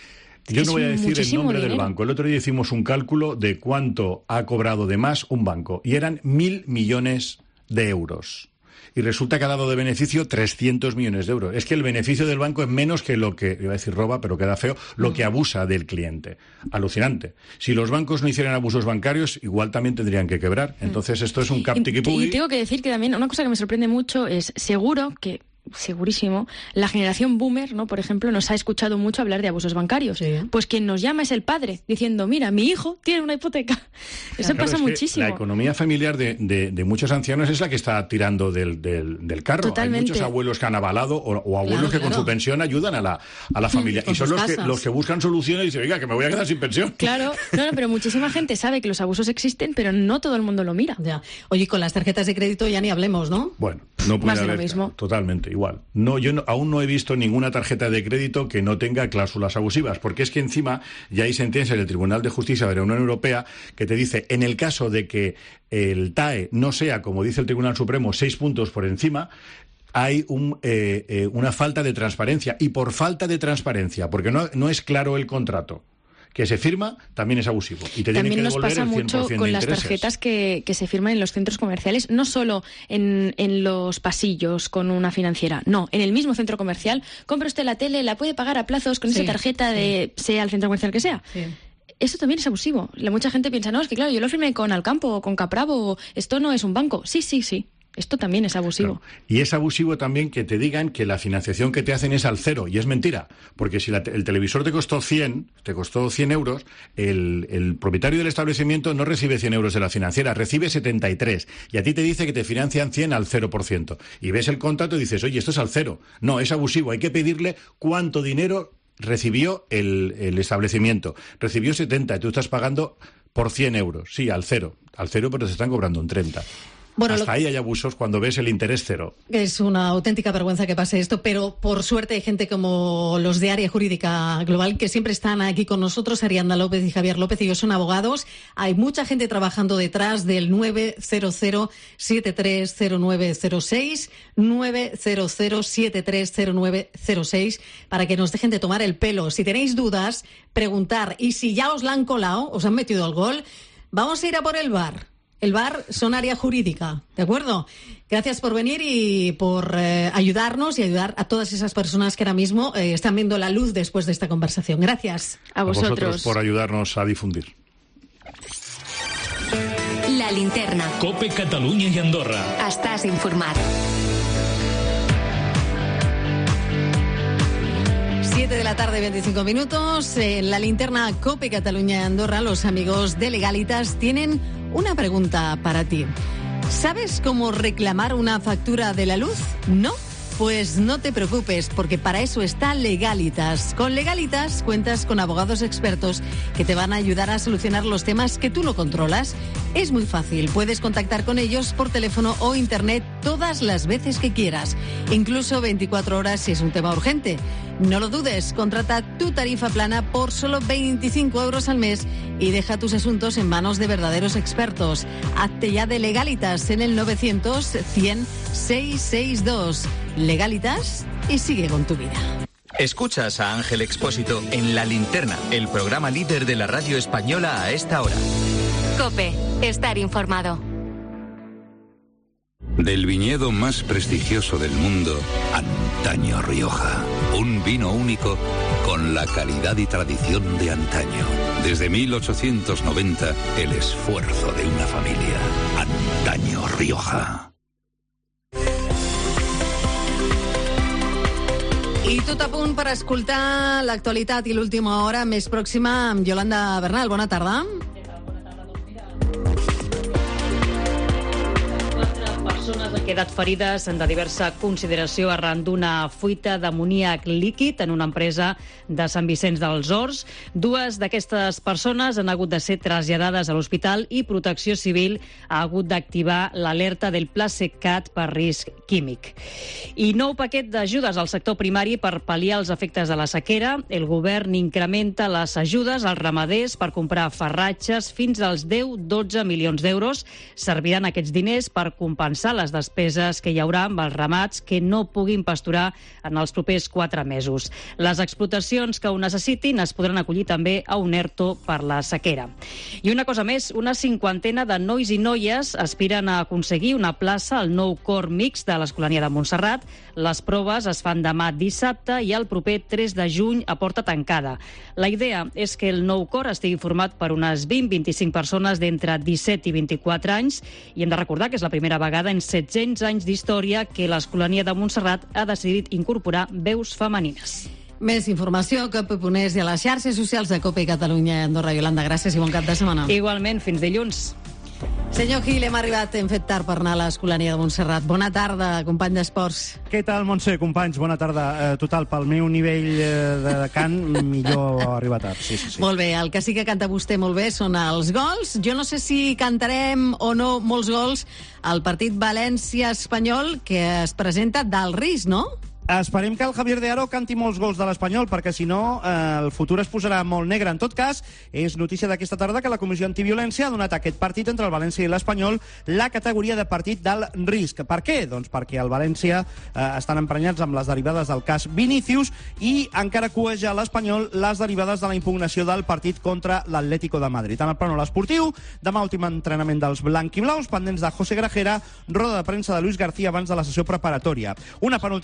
Yo no voy a decir el nombre dinero. del banco. El otro día hicimos un cálculo de cuánto ha cobrado de más un banco y eran mil millones de euros. Y resulta que ha dado de beneficio trescientos millones de euros. Es que el beneficio del banco es menos que lo que, iba a decir roba, pero queda feo, lo que abusa del cliente. Alucinante. Si los bancos no hicieran abusos bancarios, igual también tendrían que quebrar. Entonces esto es un captiquipugui. Y, y tengo que decir que también una cosa que me sorprende mucho es, seguro que... segurísimo, la generación boomer, ¿no? Por ejemplo, nos ha escuchado mucho hablar de abusos bancarios. Sí. Pues quien nos llama es el padre, diciendo, mira, mi hijo tiene una hipoteca. Eso claro, pasa es muchísimo. La economía familiar de, de, de muchos ancianos es la que está tirando del, del, del carro. Totalmente. Hay muchos abuelos que han avalado o, o abuelos claro, que claro. con su pensión ayudan a la, a la familia. Y son los que, los que buscan soluciones y dicen, oiga, que me voy a quedar sin pensión. Claro, no, no, pero muchísima gente sabe que los abusos existen, pero no todo el mundo lo mira. Ya. Oye, con las tarjetas de crédito ya ni hablemos, ¿no? Bueno, no puede Más haber. De lo mismo. Totalmente, igual. No, yo no, aún no he visto ninguna tarjeta de crédito que no tenga cláusulas abusivas, porque es que encima ya hay sentencia del Tribunal de Justicia de la Unión Europea que te dice, en el caso de que el T A E no sea, como dice el Tribunal Supremo, seis puntos por encima, hay un, eh, eh, una falta de transparencia. Y por falta de transparencia, porque no, no es claro el contrato que se firma, también es abusivo. Y te también tienen que nos pasa el mucho con las tarjetas que, que se firman en los centros comerciales, no solo en, en los pasillos con una financiera, no, en el mismo centro comercial. Compra usted la tele, la puede pagar a plazos con sí, esa tarjeta de sí. sea el centro comercial que sea. Sí. eso también es abusivo. La, mucha gente piensa, no, es que claro, yo lo firmé con Alcampo o con Capravo, esto no es un banco. Sí, sí, sí. Esto también es abusivo. Claro. Y es abusivo también que te digan que la financiación que te hacen es al cero. Y es mentira. Porque si la, el televisor te costó cien, te costó cien euros, el, el propietario del establecimiento no recibe cien euros de la financiera, recibe setenta y tres. Y a ti te dice que te financian cien al cero por ciento. Y ves el contrato y dices, oye, esto es al cero. No, es abusivo. Hay que pedirle cuánto dinero recibió el, el establecimiento. Recibió setenta y tú estás pagando por cien euros. Sí, al cero. Al cero, pero te están cobrando un treinta. Bueno, Hasta lo... ahí hay abusos cuando ves el interés cero. Es una auténtica vergüenza que pase esto, pero por suerte hay gente como los de Área Jurídica Global que siempre están aquí con nosotros, Ariadna López y Javier López. Ellos son abogados. Hay mucha gente trabajando detrás del nueve cero cero, siete tres cero nueve cero seis, nueve cero cero, siete tres cero nueve cero seis, para que nos dejen de tomar el pelo. Si tenéis dudas, preguntar. Y si ya os la han colado, os han metido el gol, vamos a ir a por el V A R. El V A R son Área Jurídica, ¿de acuerdo? Gracias por venir y por eh, ayudarnos y ayudar a todas esas personas que ahora mismo eh, están viendo la luz después de esta conversación. Gracias. A vosotros. A vosotros por ayudarnos a difundir. La linterna. COPE Catalunya i Andorra. Estàs informat. siete de la tarde, veinticinco minutos. En la linterna COPE Cataluña y Andorra, los amigos de Legalitas tienen una pregunta para ti. ¿Sabes cómo reclamar una factura de la luz? ¿No? Pues no te preocupes, porque para eso está Legalitas. Con Legalitas cuentas con abogados expertos que te van a ayudar a solucionar los temas que tú no controlas. Es muy fácil, puedes contactar con ellos por teléfono o internet todas las veces que quieras, incluso veinticuatro horas si es un tema urgente. No lo dudes, contrata tu tarifa plana por solo veinticinco euros al mes y deja tus asuntos en manos de verdaderos expertos. Hazte ya de Legalitas en el novecientos, cien, seiscientos sesenta y dos. Legalitas y sigue con tu vida. Escuchas a Ángel Expósito en La Linterna, el programa líder de la radio española a esta hora. COPE, estar informado. Del viñedo más prestigioso del mundo, Antaño Rioja. Un vino único con la calidad y tradición de antaño. Desde mil ochocientos noventa, el esfuerzo de una familia. Antaño Rioja. I tot a punt per escoltar l'actualitat i l'última hora més pròxima amb Yolanda Bernal. Bona tarda. Persones han quedat ferides de diversa consideració arran d'una fuita d'amoníac líquid en una empresa de Sant Vicenç dels Horts. Dues d'aquestes persones han hagut de ser traslladades a l'hospital i Protecció Civil ha hagut d'activar l'alerta del Pla SECAT per risc químic. I nou paquet d'ajudes al sector primari per pal·liar els efectes de la sequera. El govern incrementa les ajudes als ramaders per comprar farratges fins als deu a dotze milions d'euros. Serviran aquests diners per compensar les despeses que hi haurà amb els ramats que no puguin pasturar en els propers quatre mesos. Les explotacions que ho necessitin es podran acollir també a un ERTO per la sequera. I una cosa més, una cinquantena de nois i noies aspiren a aconseguir una plaça al nou cor mixt de l'Escolania de Montserrat. Les proves es fan demà dissabte i el proper tres de juny a porta tancada. La idea és que el nou cor estigui format per unes vint a vint-i-cinc persones d'entre disset i vint-i-quatre anys i hem de recordar que és la primera vegada en set-cents anys d'història que l'Escolania de Montserrat ha decidit incorporar veus femenines. Més informació, COPE punt es i a les xarxes socials de COPE Catalunya i Andorra. Yolanda, gràcies i bon cap de setmana. Igualment, fins dilluns. Senyor Gil, hem arribat, hem fet tard per anar a l'Escolania de Montserrat. Bona tarda, company d'esports. Què tal, Montse, companys? Bona tarda. Eh, total, pel meu nivell de cant, millor arribar tard. Sí, sí, sí. Molt bé, el que sí que canta vostè molt bé són els gols. Jo no sé si cantarem o no molts gols al partit València-Espanyol, que es presenta d'alt risc, no? Esperem que el Javier de Aro canti molts gols de l'Espanyol, perquè si no eh, el futur es posarà molt negre. En tot cas, és notícia d'aquesta tarda que la Comissió Antiviolència ha donat a aquest partit entre el València i l'Espanyol la categoria de partit d'alt risc. Per què? Doncs perquè el València eh, estan emprenyats amb les derivades del cas Vinícius i encara cueja a l'Espanyol les derivades de la impugnació del partit contra l'Atlético de Madrid. En el plànol esportiu, demà últim entrenament dels blanquiblaus, pendents de José Grajera, roda de premsa de Luis García abans de la sessió preparatòria. Una penúltima jornada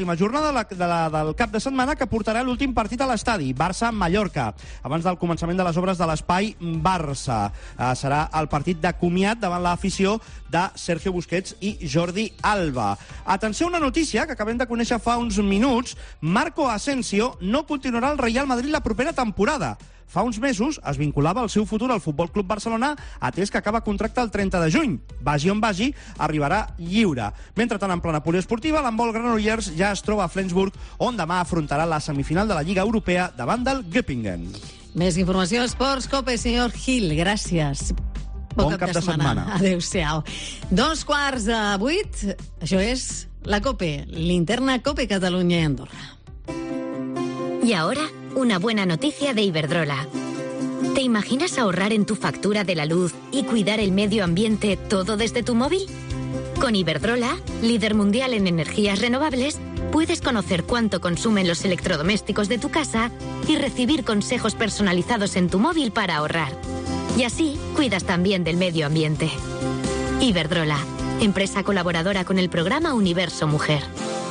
de la, de la, del cap de setmana que portarà l'últim partit a l'estadi, Barça-Mallorca, abans del començament de les obres de l'espai Barça. Eh, serà el partit de comiat davant l'afició de Sergio Busquets i Jordi Alba. Atenció a una notícia que acabem de conèixer fa uns minuts. Marco Asensio no continuarà al Real Madrid la propera temporada. Fa uns mesos es vinculava el seu futur al Futbol Club Barcelona, atès que acaba contracte el trenta de juny. Vagi on vagi, arribarà lliure. Mentrestant, en plena poliesportiva, l'handbol Granollers ja es troba a Flensburg, on demà afrontarà la semifinal de la Lliga Europea davant del Göppingen. Més informació, esports, Cope, senyor Gil, gràcies. Bon, bon cap, cap de, de setmana. setmana. Adéu-siau. Dos quarts de vuit, això és la Cope, linterna Cope Catalunya i Andorra. Y ahora, una buena noticia de Iberdrola. ¿Te imaginas ahorrar en tu factura de la luz y cuidar el medio ambiente todo desde tu móvil? Con Iberdrola, líder mundial en energías renovables, puedes conocer cuánto consumen los electrodomésticos de tu casa y recibir consejos personalizados en tu móvil para ahorrar. Y así, cuidas también del medio ambiente. Iberdrola, empresa colaboradora con el programa Universo Mujer.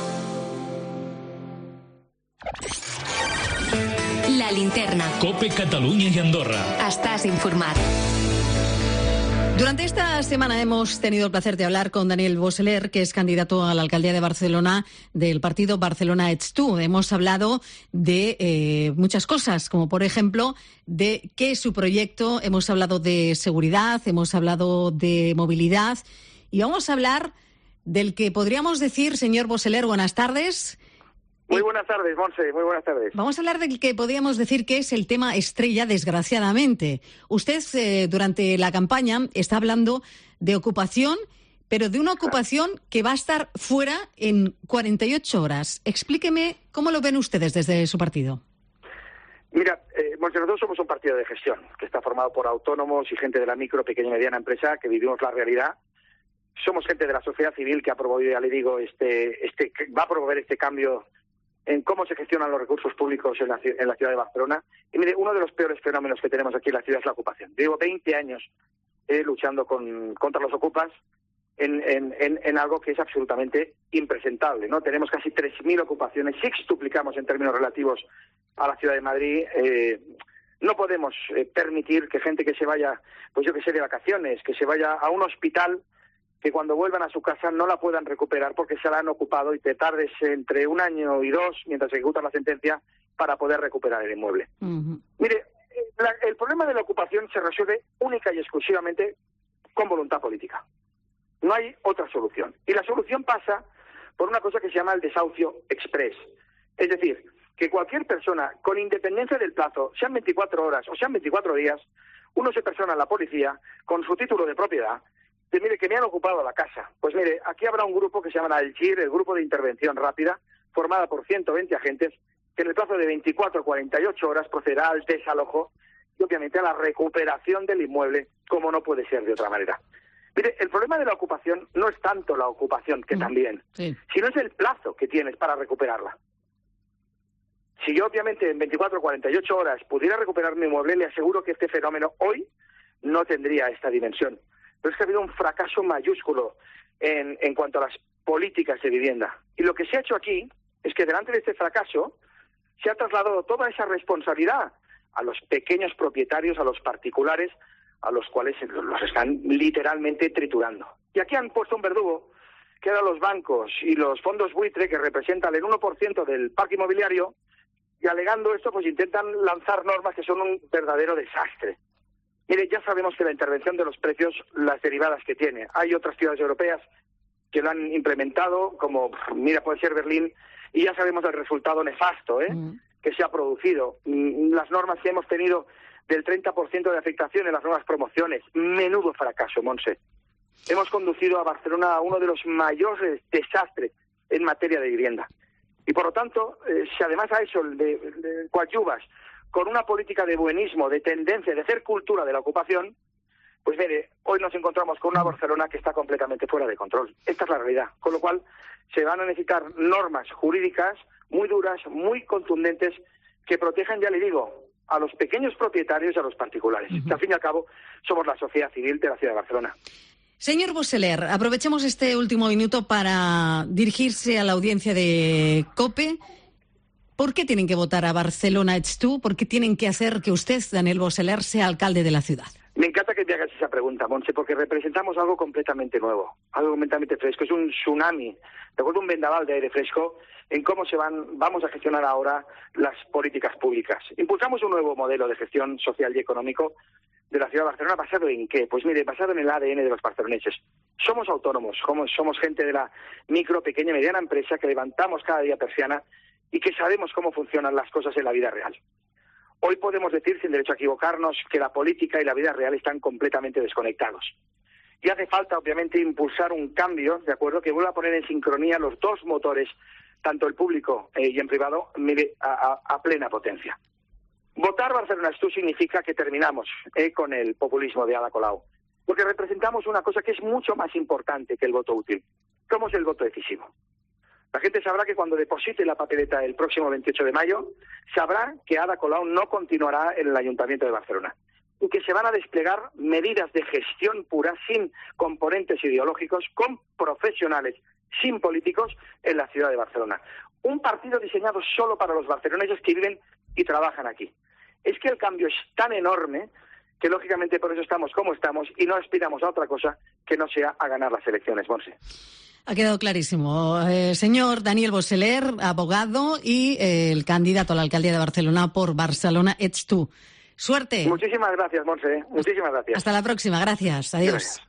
La linterna. Cope Cataluña y Andorra. Estás informado. Durante esta semana hemos tenido el placer de hablar con Daniel Boseler, que es candidato a la alcaldía de Barcelona del partido Barcelona Ets Tu. Hemos hablado de eh, muchas cosas, como por ejemplo de qué es su proyecto, hemos hablado de seguridad, hemos hablado de movilidad y vamos a hablar del que podríamos decir, señor Boseler, buenas tardes. Muy buenas tardes, Monse, muy buenas tardes. Vamos a hablar del que podríamos decir que es el tema estrella, desgraciadamente. Usted, eh, durante la campaña, está hablando de ocupación, pero de una ocupación que va a estar fuera en cuarenta y ocho horas. Explíqueme cómo lo ven ustedes desde su partido. Mira, eh, Monse, nosotros somos un partido de gestión, que está formado por autónomos y gente de la micro, pequeña y mediana empresa, que vivimos la realidad. Somos gente de la sociedad civil que ha promovido, ya le digo, este, este, va a promover este cambio en cómo se gestionan los recursos públicos en la, en la ciudad de Barcelona. Y mire, uno de los peores fenómenos que tenemos aquí en la ciudad es la ocupación. Llevo veinte años eh, luchando con, contra los ocupas en, en, en, en algo que es absolutamente impresentable, ¿no? Tenemos casi tres mil ocupaciones, sextuplicamos en términos relativos a la ciudad de Madrid. Eh, no podemos eh, permitir que gente que se vaya, pues yo que sé, de vacaciones, que se vaya a un hospital, que cuando vuelvan a su casa no la puedan recuperar porque se la han ocupado y te tardes entre un año y dos mientras ejecutas la sentencia para poder recuperar el inmueble. Uh-huh. Mire, la, el problema de la ocupación se resuelve única y exclusivamente con voluntad política. No hay otra solución. Y la solución pasa por una cosa que se llama el desahucio express. Es decir, que cualquier persona, con independencia del plazo, sean veinticuatro horas o sean veinticuatro días, uno se persona en la policía con su título de propiedad. De, mire, que me han ocupado la casa. Pues mire, aquí habrá un grupo que se llama el G I R, el Grupo de Intervención Rápida, formada por ciento veinte agentes, que en el plazo de veinticuatro a cuarenta y ocho horas procederá al desalojo y obviamente a la recuperación del inmueble, como no puede ser de otra manera. Mire, el problema de la ocupación no es tanto la ocupación, que también, sí, sino es el plazo que tienes para recuperarla. Si yo obviamente en veinticuatro a cuarenta y ocho horas pudiera recuperar mi inmueble, le aseguro que este fenómeno hoy no tendría esta dimensión. Pero es que ha habido un fracaso mayúsculo en, en cuanto a las políticas de vivienda. Y lo que se ha hecho aquí es que delante de este fracaso se ha trasladado toda esa responsabilidad a los pequeños propietarios, a los particulares, a los cuales los están literalmente triturando. Y aquí han puesto un verdugo, que eran los bancos y los fondos buitre, que representan el uno por ciento del parque inmobiliario, y alegando esto, pues intentan lanzar normas que son un verdadero desastre. Mire, ya sabemos que la intervención de los precios, las derivadas que tiene. Hay otras ciudades europeas que lo han implementado, como, mira, puede ser Berlín, y ya sabemos el resultado nefasto ¿eh? Mm. que se ha producido. Las normas que hemos tenido del treinta por ciento de afectación en las nuevas promociones. Menudo fracaso, Monse. Hemos conducido a Barcelona a uno de los mayores desastres en materia de vivienda. Y por lo tanto, eh, si además a eso de, de coadyuvas con una política de buenismo, de tendencia, de hacer cultura de la ocupación, pues mire, hoy nos encontramos con una Barcelona que está completamente fuera de control. Esta es la realidad. Con lo cual, se van a necesitar normas jurídicas muy duras, muy contundentes, que protejan, ya le digo, a los pequeños propietarios y a los particulares. Uh-huh. Que al fin y al cabo somos la sociedad civil de la ciudad de Barcelona. Señor Boseler, aprovechemos este último minuto para dirigirse a la audiencia de COPE. ¿Por qué tienen que votar a Barcelona Ets Tú? ¿Por qué tienen que hacer que usted, Daniel Boseler, sea alcalde de la ciudad? Me encanta que te hagas esa pregunta, Montse, porque representamos algo completamente nuevo, algo completamente fresco. Es un tsunami, de acuerdo, un vendaval de aire fresco en cómo se van, vamos a gestionar ahora las políticas públicas. Impulsamos un nuevo modelo de gestión social y económico de la ciudad de Barcelona. ¿Basado en qué? Pues mire, basado en el A D N de los barceloneses. Somos autónomos, somos, somos gente de la micro, pequeña y mediana empresa que levantamos cada día persiana y que sabemos cómo funcionan las cosas en la vida real. Hoy podemos decir, sin derecho a equivocarnos, que la política y la vida real están completamente desconectados. Y hace falta, obviamente, impulsar un cambio, ¿de acuerdo?, que vuelva a poner en sincronía los dos motores, tanto el público eh, y en privado, mire, a, a, a plena potencia. Votar Barcelona Ets Tú significa que terminamos eh, con el populismo de Ada Colau, porque representamos una cosa que es mucho más importante que el voto útil. ¿Cómo es el voto decisivo? La gente sabrá que cuando deposite la papeleta el próximo veintiocho de mayo, sabrá que Ada Colau no continuará en el Ayuntamiento de Barcelona y que se van a desplegar medidas de gestión pura, sin componentes ideológicos, con profesionales, sin políticos, en la ciudad de Barcelona. Un partido diseñado solo para los barceloneses que viven y trabajan aquí. Es que el cambio es tan enorme que, lógicamente, por eso estamos como estamos y no aspiramos a otra cosa que no sea a ganar las elecciones, Monse. Ha quedado clarísimo. Eh, señor Daniel Boseler, abogado y eh, el candidato a la alcaldía de Barcelona por Barcelona Ets Tú. Suerte. Muchísimas gracias, Monse. Muchísimas gracias. Hasta la próxima. Gracias. Adiós. Gracias.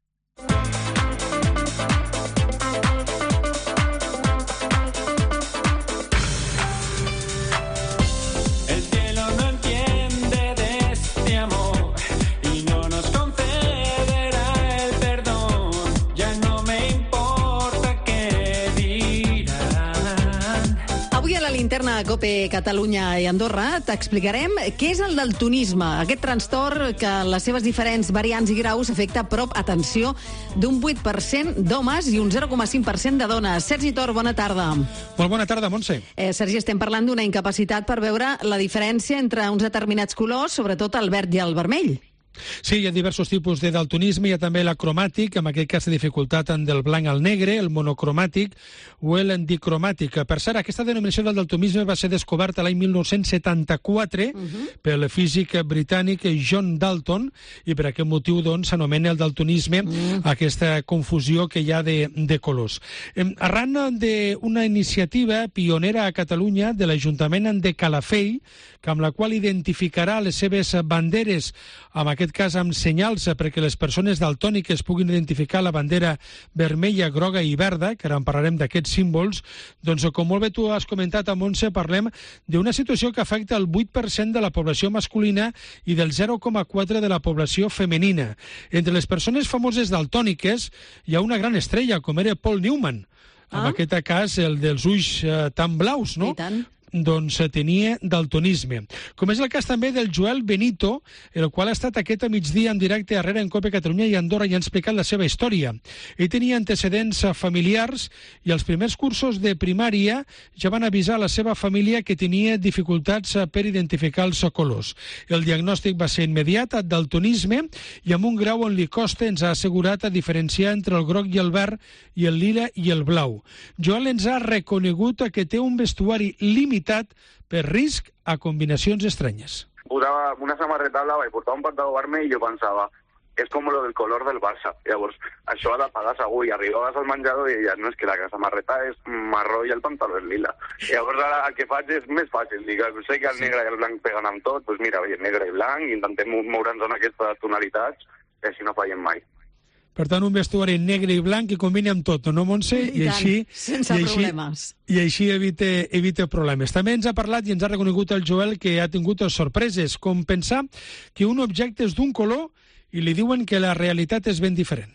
Interna COPE Catalunya i Andorra t'explicarem què és el daltonisme, aquest trastorn que en les seves diferents variants i graus afecta a prop, atenció, d'un vuit per cent d'homes i un zero coma cinc per cent de dones. Sergi Tor, bona tarda. Molt bona tarda, Montse. Eh, Sergi, estem parlant d'una incapacitat per veure la diferència entre uns determinats colors, sobretot el verd i el vermell. Sí, hi ha diversos tipus de daltonisme. Hi ha també l'acromàtic, en aquest cas de dificultat en del blanc al negre, el monocromàtic o el dicromàtic. Per cert, aquesta denominació del daltonisme va ser descoberta l'any mil nou-cents setanta-quatre uh-huh. pel físic britànic John Dalton, i per aquest motiu doncs s'anomena el daltonisme uh-huh. aquesta confusió que hi ha de, de colors. Arran d'una iniciativa pionera a Catalunya de l'Ajuntament de Calafell, que amb la qual identificarà les seves banderes, en aquest cas amb senyals perquè les persones daltòniques puguin identificar la bandera vermella, groga i verda, que ara en parlarem d'aquests símbols, doncs com molt bé tu has comentat, a Montse, parlem d'una situació que afecta el vuit per cent de la població masculina i del zero coma quatre per cent de la població femenina. Entre les persones famoses daltòniques hi ha una gran estrella, com era Paul Newman, ah. en aquest cas el dels ulls eh, tan blaus, no? I tant. Doncs tenia daltonisme. Com és el cas també del Joel Benito, el qual ha estat aquest a migdia en directe a Herrera en COPE Catalunya i Andorra i ha explicat la seva història. Ell tenia antecedents familiars i als primers cursos de primària ja van avisar a la seva família que tenia dificultats per identificar els colors. El diagnòstic va ser immediat, daltonisme, i amb un grau on li costa ens ha assegurat a diferenciar entre el groc i el verd i el lila i el blau. Joel ens ha reconegut que té un vestuari limitat per risc a combinacions estranyes. Posava una samarreta blava i portava un pantaló vermell i jo pensava, és com lo del color del Barça. Llavors, això ha de pagar segur. I arribaves al menjador i deies, no, és que la samarreta és marró i el pantaló és lila. I llavors ara el que faig és més fàcil. Dic, sé que el negre i el blanc peguen amb tot, doncs mira, negre i blanc, i intentem moure'ns en aquestes tonalitats, i així no fallem mai. Per tant, un vestuari negre i blanc que combina amb tot, no, Montse? I, I així, sense i així, problemes. I així evita, evita problemes. També ens ha parlat i ens ha reconegut el Joel que ha tingut sorpreses, com pensar que un objecte és d'un color i li diuen que la realitat és ben diferent.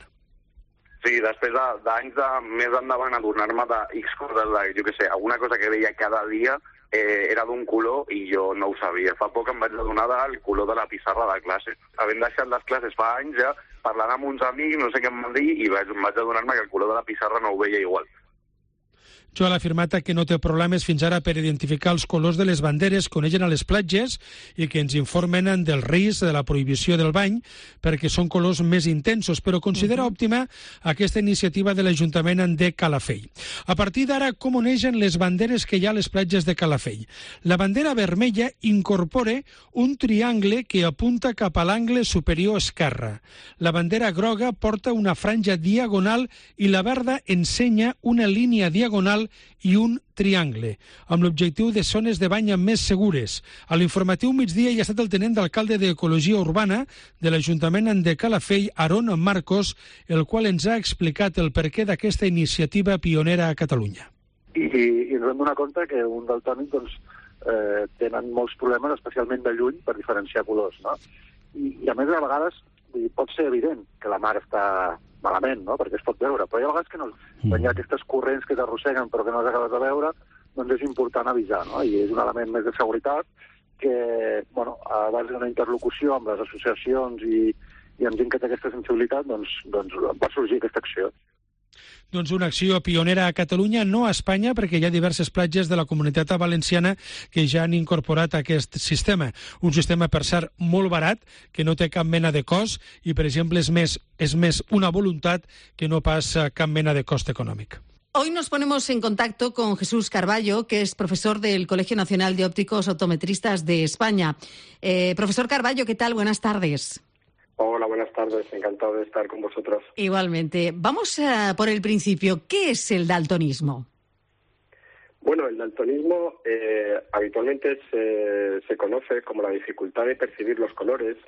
Sí, després d'anys de, de més endavant adonar-me de X coses, de, jo què sé, alguna cosa que veia cada dia eh, era d'un color i jo no ho sabia. Fa poc em vaig adonar del color de la pissarra de classe. Havent deixat les classes fa anys ja, parlant amb uns amics, no sé què em van dir, i vaig, em vaig adonar-me que el color de la pissarra no ho veia igual. Joel ha afirmat que no té problemes fins ara per identificar els colors de les banderes que onegen a les platges i que ens informen del risc de la prohibició del bany perquè són colors més intensos, però considera uh-huh. òptima aquesta iniciativa de l'Ajuntament de Calafell. A partir d'ara, com onegen les banderes que hi ha a les platges de Calafell? La bandera vermella incorpora un triangle que apunta cap a l'angle superior esquerre. La bandera groga porta una franja diagonal i la verda ensenya una línia diagonal i un triangle, amb l'objectiu de zones de bany més segures. A l'informatiu migdia hi ha estat el tenent d'alcalde d'Ecologia Urbana de l'Ajuntament de Calafell, Aron Marcos, el qual ens ha explicat el perquè d'aquesta iniciativa pionera a Catalunya. I, i, i ens vam donar compte que un daltònic doncs, eh, tenen molts problemes, especialment de lluny, per diferenciar colors, no? I, i a més, a vegades, pot ser evident que la mar està malament, no?, perquè es pot veure, però hi ha vegades que no, quan hi ha aquestes corrents que t'arrosseguen però que no has acabat de veure, doncs és important avisar, no?, i és un element més de seguretat que, bueno, a base d'una interlocució amb les associacions i, i amb gent que té aquesta sensibilitat, doncs, doncs va sorgir aquesta acció. Doncs una acció pionera a Catalunya, no a Espanya, perquè hi ha diverses platges de la Comunitat Valenciana que ja han incorporat aquest sistema. Un sistema, per cert, molt barat, que no té cap mena de cost i, per exemple, és més, és més una voluntat que no pas cap mena de cost econòmic. Hoy nos ponemos en contacto con Jesús Carballo, que es profesor del Colegio Nacional de Ópticos Optometristas de España. Eh, profesor Carballo, ¿qué tal? Buenas tardes. Hola, buenas tardes. Encantado de estar con vosotros. Igualmente. Vamos uh, por el principio. ¿Qué es el daltonismo? Bueno, el daltonismo eh, habitualmente se, se conoce como la dificultad de percibir los colores,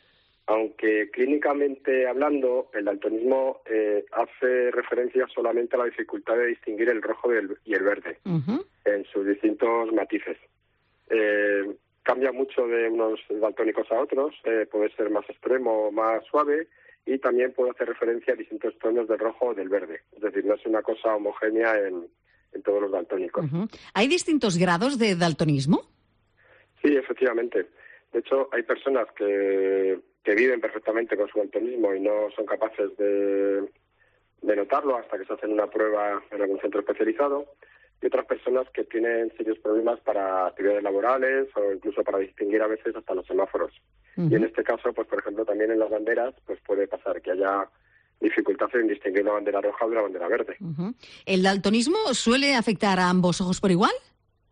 aunque clínicamente hablando, el daltonismo eh, hace referencia solamente a la dificultad de distinguir el rojo del, y el verde uh-huh. en sus distintos matices. Eh, Cambia mucho de unos daltónicos a otros, eh, puede ser más extremo o más suave, y también puede hacer referencia a distintos tonos del rojo o del verde. Es decir, no es una cosa homogénea en, en todos los daltónicos. Uh-huh. ¿Hay distintos grados de daltonismo? Sí, efectivamente. De hecho, hay personas que, que viven perfectamente con su daltonismo y no son capaces de, de notarlo hasta que se hacen una prueba en algún centro especializado. Y otras personas que tienen serios problemas para actividades laborales o incluso para distinguir a veces hasta los semáforos. Uh-huh. Y en este caso, pues por ejemplo, también en las banderas, pues puede pasar que haya dificultad en distinguir una bandera roja de una bandera verde. Uh-huh. ¿El daltonismo suele afectar a ambos ojos por igual?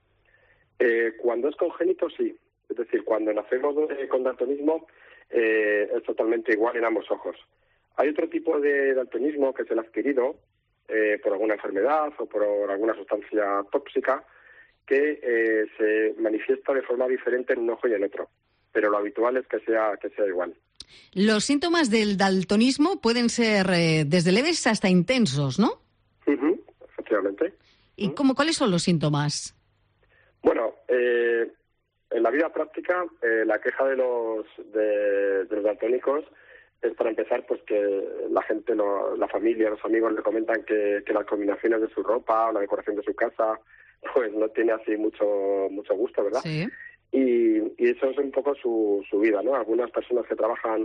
Eh, cuando es congénito, sí. Es decir, cuando nacemos de, con daltonismo, eh, es totalmente igual en ambos ojos. Hay otro tipo de daltonismo que es el adquirido, Eh, por alguna enfermedad o por alguna sustancia tóxica que eh, se manifiesta de forma diferente en un ojo y en otro, pero lo habitual es que sea que sea igual. Los síntomas del daltonismo pueden ser eh, desde leves hasta intensos, ¿no? Uh-huh, efectivamente. ¿Y uh-huh. cómo, cuáles son los síntomas? Bueno, eh, en la vida práctica, eh, la queja de los, de, de los daltónicos es, para empezar, pues que la gente, lo, la familia, los amigos le comentan que, que las combinaciones de su ropa o la decoración de su casa, pues no tiene así mucho mucho gusto, ¿verdad? Sí. Y, y eso es un poco su, su vida, ¿no? Algunas personas que trabajan,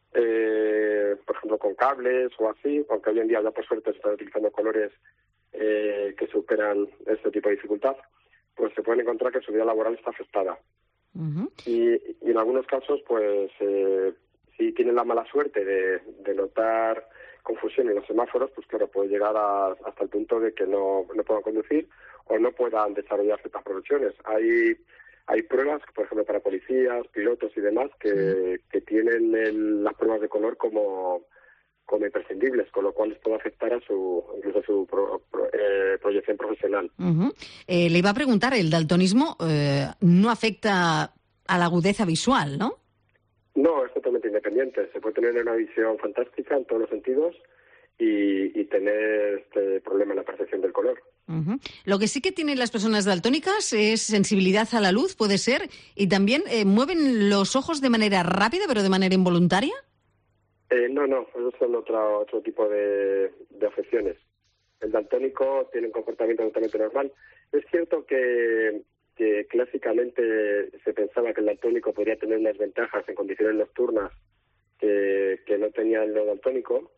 eh, por ejemplo, con cables o así, aunque hoy en día ya por suerte se están utilizando colores eh, que superan este tipo de dificultad, pues se pueden encontrar que su vida laboral está afectada. Uh-huh. Y, y en algunos casos, pues... Eh, si tienen la mala suerte de, de notar confusión en los semáforos, pues claro, puede llegar a, hasta el punto de que no, no puedan conducir o no puedan desarrollar ciertas profesiones. Hay hay pruebas, por ejemplo, para policías, pilotos y demás, que, sí. que tienen el, las pruebas de color como, como imprescindibles, con lo cual les puede afectar a su incluso a su pro, pro, eh, proyección profesional. Uh-huh. Eh, le iba a preguntar, el daltonismo eh, no afecta a la agudeza visual, ¿no? No, es totalmente independiente. Se puede tener una visión fantástica en todos los sentidos y, y tener este problema en la percepción del color. Uh-huh. Lo que sí que tienen las personas daltónicas es sensibilidad a la luz, puede ser, y también eh, mueven los ojos de manera rápida, pero de manera involuntaria. Eh, no, no, esos son otro, otro tipo de, de afecciones. El daltónico tiene un comportamiento totalmente normal. Es cierto que... que clásicamente se pensaba que el daltónico podría tener unas ventajas en condiciones nocturnas que, que no tenía el no daltónico,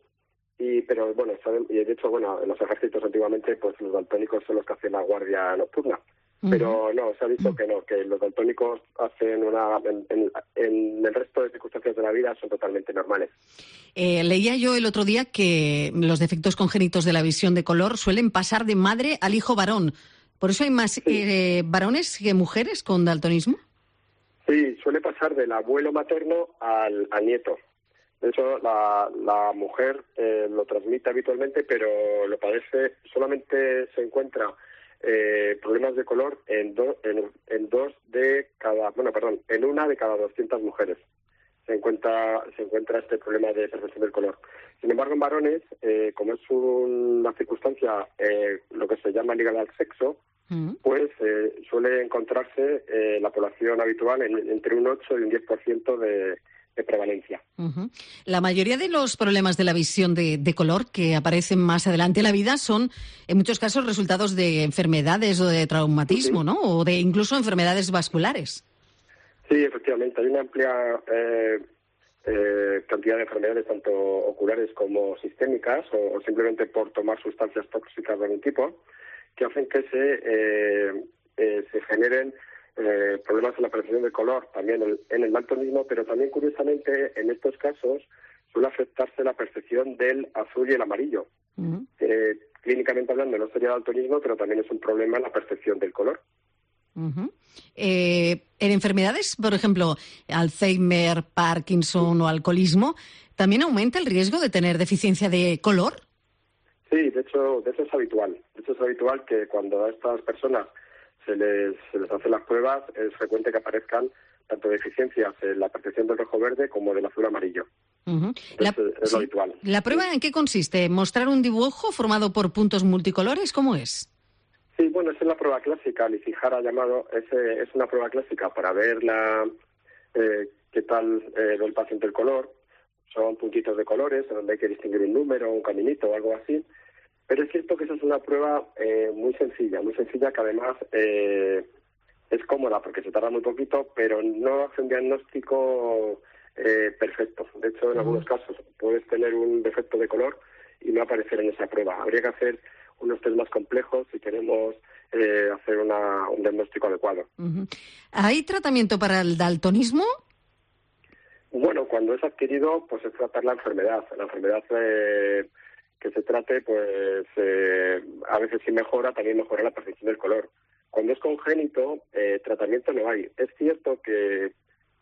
Y, pero bueno, saben, y de hecho, bueno, en los ejércitos antiguamente, pues los daltónicos son los que hacían la guardia nocturna. Pero no, se ha visto que no, que los daltónicos hacen una, en, en, en el resto de circunstancias de la vida son totalmente normales. Eh, leía yo el otro día que los defectos congénitos de la visión de color suelen pasar de madre al hijo varón. ¿Por eso hay más sí. eh, varones que mujeres con daltonismo? Sí, suele pasar del abuelo materno al, al nieto. De hecho, la, la mujer eh, lo transmite habitualmente, pero lo padece, solamente se encuentra eh, problemas de color en, do, en, en dos de cada, bueno, perdón, en una de cada doscientas mujeres se encuentra se encuentra este problema de percepción del color. Sin embargo, en varones, eh, como es una circunstancia, eh, lo que se llama ligada al sexo, mm. pues eh, suele encontrarse eh, la población habitual en, entre un ocho y un diez por ciento de de prevalencia. Uh-huh. La mayoría de los problemas de la visión de, de color que aparecen más adelante en la vida son, en muchos casos, resultados de enfermedades o de traumatismo, sí. ¿no? O de incluso enfermedades vasculares. Sí, efectivamente. Hay una amplia eh, eh, cantidad de enfermedades, tanto oculares como sistémicas, o, o simplemente por tomar sustancias tóxicas de algún tipo, que hacen que se, eh, eh, se generen Eh, problemas en la percepción del color, también el, en el daltonismo, pero también curiosamente en estos casos suele afectarse la percepción del azul y el amarillo. Uh-huh. Eh, clínicamente hablando no sería daltonismo, pero también es un problema en la percepción del color. Uh-huh. Eh, en enfermedades, por ejemplo, Alzheimer, Parkinson o alcoholismo, ¿también aumenta el riesgo de tener deficiencia de color? Sí, de hecho, de hecho es habitual. De hecho es habitual que cuando a estas personas se les, se les hace las pruebas, es frecuente que aparezcan tanto deficiencias en la percepción del rojo verde como del azul amarillo. Uh-huh. La, es, es sí. lo habitual. ¿La prueba sí. en qué consiste? ¿Mostrar un dibujo formado por puntos multicolores? ¿Cómo es? Sí, bueno, esa es la prueba clásica. Licijara ha llamado, es, es una prueba clásica para ver la eh, qué tal eh, ve el paciente el color. Son puntitos de colores en donde hay que distinguir un número, un caminito o algo así. Pero es cierto que esa es una prueba eh, muy sencilla, muy sencilla que además eh, es cómoda porque se tarda muy poquito, pero no hace un diagnóstico eh, perfecto. De hecho, en uh-huh. algunos casos puedes tener un defecto de color y no aparecer en esa prueba. Habría que hacer unos test más complejos si queremos eh, hacer una, un diagnóstico adecuado. Uh-huh. ¿Hay tratamiento para el daltonismo? Bueno, cuando es adquirido, pues es tratar la enfermedad. La enfermedad... Eh, que se trate, pues eh, a veces si mejora, también mejora la percepción del color. Cuando es congénito, eh, tratamiento no hay. Es cierto que,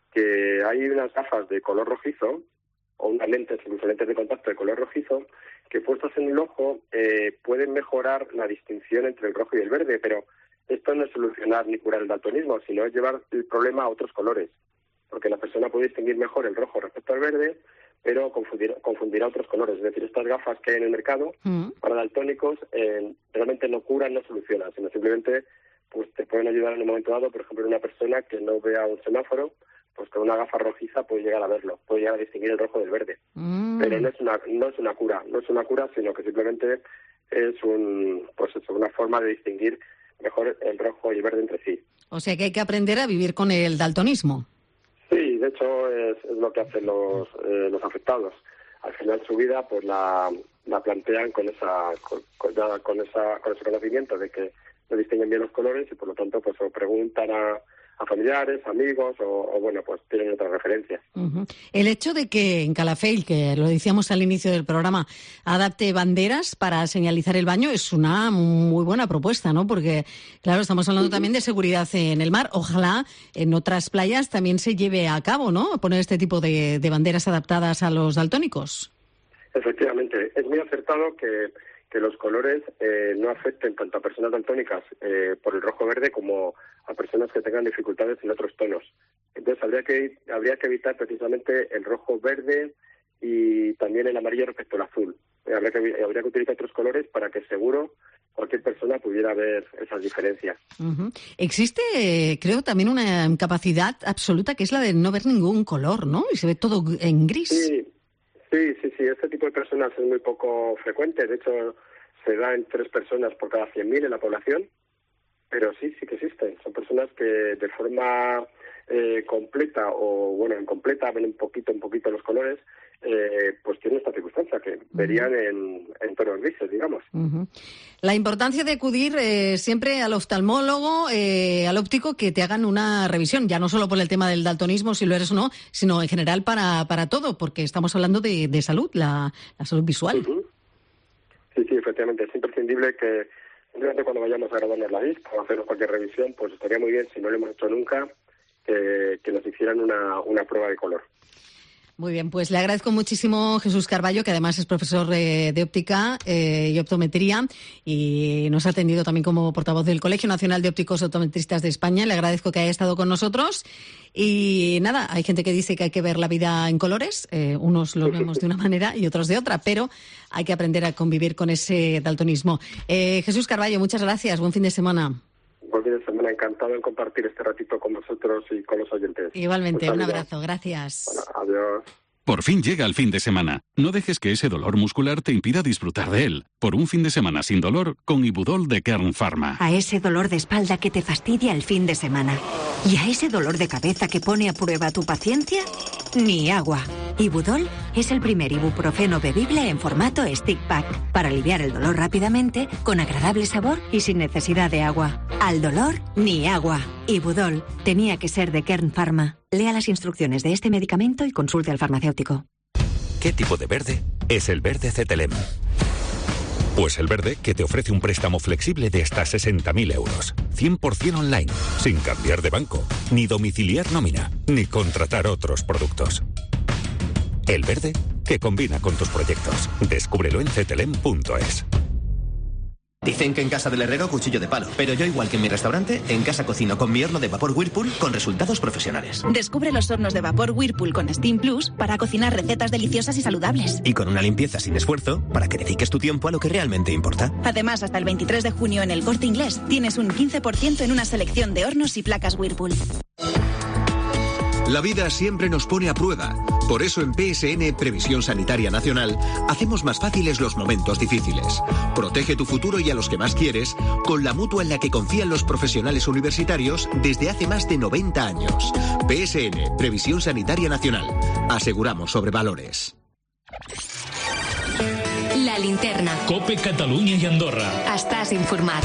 que hay unas gafas de color rojizo, o unas lentes, incluso lentes de contacto de color rojizo, que puestas en el ojo eh, pueden mejorar la distinción entre el rojo y el verde, pero esto no es solucionar ni curar el daltonismo, sino es llevar el problema a otros colores, porque la persona puede distinguir mejor el rojo respecto al verde, pero confundir, confundirá otros colores. Es decir, estas gafas que hay en el mercado mm. para daltónicos eh, realmente no curan, no solucionan, sino simplemente pues te pueden ayudar en un momento dado. Por ejemplo, una persona que no vea un semáforo, pues con una gafa rojiza puede llegar a verlo, puede llegar a distinguir el rojo del verde. Mm. Pero no es una no es una cura, no es una cura, sino que simplemente es un pues es una forma de distinguir mejor el rojo y el verde entre sí. O sea que hay que aprender a vivir con el daltonismo. Sí, de hecho es, es lo que hacen los eh, los afectados. Al final su vida pues la, la plantean con esa con, con, con esa con ese conocimiento de que no distinguen bien los colores y por lo tanto pues o preguntan a, a familiares, amigos o, o bueno pues tienen otras referencias. Uh-huh. El hecho de que en Calafell, que lo decíamos al inicio del programa, adapte banderas para señalizar el baño es una muy buena propuesta, ¿no? Porque claro, estamos hablando uh-huh. también de seguridad en el mar. Ojalá en otras playas también se lleve a cabo, ¿no? Poner este tipo de, de banderas adaptadas a los daltónicos. Efectivamente, es muy acertado que que los colores eh, no afecten tanto a personas daltónicas eh, por el rojo-verde como a personas que tengan dificultades en otros tonos. Entonces habría que habría que evitar precisamente el rojo-verde y también el amarillo respecto al azul. Eh, habría, que, habría que utilizar otros colores para que seguro cualquier persona pudiera ver esas diferencias. Uh-huh. Existe, eh, creo, también una capacidad absoluta que es la de no ver ningún color, ¿no? Y se ve todo en gris. Sí. Sí, sí, sí. Este tipo de personas es muy poco frecuente. De hecho, se da en tres personas por cada cien mil en la población. Pero sí, sí que existen. Son personas que de forma eh, completa o, bueno, incompleta, ven un poquito, un poquito los colores, eh, pues tiene esta circunstancia, que verían en, en tonos grises, digamos. Uh-huh. La importancia de acudir eh, siempre al oftalmólogo, eh, al óptico, que te hagan una revisión, ya no solo por el tema del daltonismo, si lo eres o no, sino en general para, para todo, porque estamos hablando de, de salud, la, la salud visual. Uh-huh. Sí, sí, efectivamente, es imprescindible que simplemente cuando vayamos a graduarnos la vista o hacernos cualquier revisión, pues estaría muy bien, si no lo hemos hecho nunca, que, que nos hicieran una, una prueba de color. Muy bien, pues le agradezco muchísimo Jesús Carballo, que además es profesor eh, de óptica eh, y optometría, y nos ha atendido también como portavoz del Colegio Nacional de Ópticos Optometristas de España. Le agradezco que haya estado con nosotros. Y nada, hay gente que dice que hay que ver la vida en colores, eh, unos lo vemos de una manera y otros de otra, pero hay que aprender a convivir con ese daltonismo. Eh, Jesús Carballo, muchas gracias, buen fin de semana. Buen fin de semana, encantado en compartir este ratito con vosotros y con los oyentes. Igualmente, un, un abrazo, gracias. Bueno, adiós. Por fin llega el fin de semana. No dejes que ese dolor muscular te impida disfrutar de él. Por un fin de semana sin dolor, con Ibudol de Kern Pharma. A ese dolor de espalda que te fastidia el fin de semana. ¿Y a ese dolor de cabeza que pone a prueba tu paciencia? Ni agua. Ibudol es el primer ibuprofeno bebible en formato stick pack para aliviar el dolor rápidamente, con agradable sabor y sin necesidad de agua. Al dolor, ni agua. Ibudol tenía que ser de Kern Pharma. Lea las instrucciones de este medicamento y consulte al farmacéutico. ¿Qué tipo de verde es el verde Cetelem? Pues el verde que te ofrece un préstamo flexible de hasta sesenta mil euros. cien por ciento online, sin cambiar de banco, ni domiciliar nómina, ni contratar otros productos. El verde que combina con tus proyectos. Descúbrelo en cetelem punto es. Dicen que en casa del herrero cuchillo de palo, pero yo, igual que en mi restaurante, en casa cocino con mi horno de vapor Whirlpool con resultados profesionales. Descubre los hornos de vapor Whirlpool con Steam Plus para cocinar recetas deliciosas y saludables. Y con una limpieza sin esfuerzo para que dediques tu tiempo a lo que realmente importa. Además, hasta el veintitrés de junio en El Corte Inglés tienes un quince por ciento en una selección de hornos y placas Whirlpool. La vida siempre nos pone a prueba. Por eso en P S N Previsión Sanitaria Nacional hacemos más fáciles los momentos difíciles. Protege tu futuro y a los que más quieres con la mutua en la que confían los profesionales universitarios desde hace más de noventa años. P S N Previsión Sanitaria Nacional. Aseguramos sobre valores. La linterna. COPE Catalunya y Andorra. Estás informado.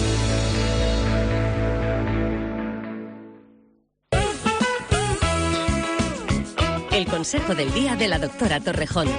El consejo del día de la doctora Torrejón.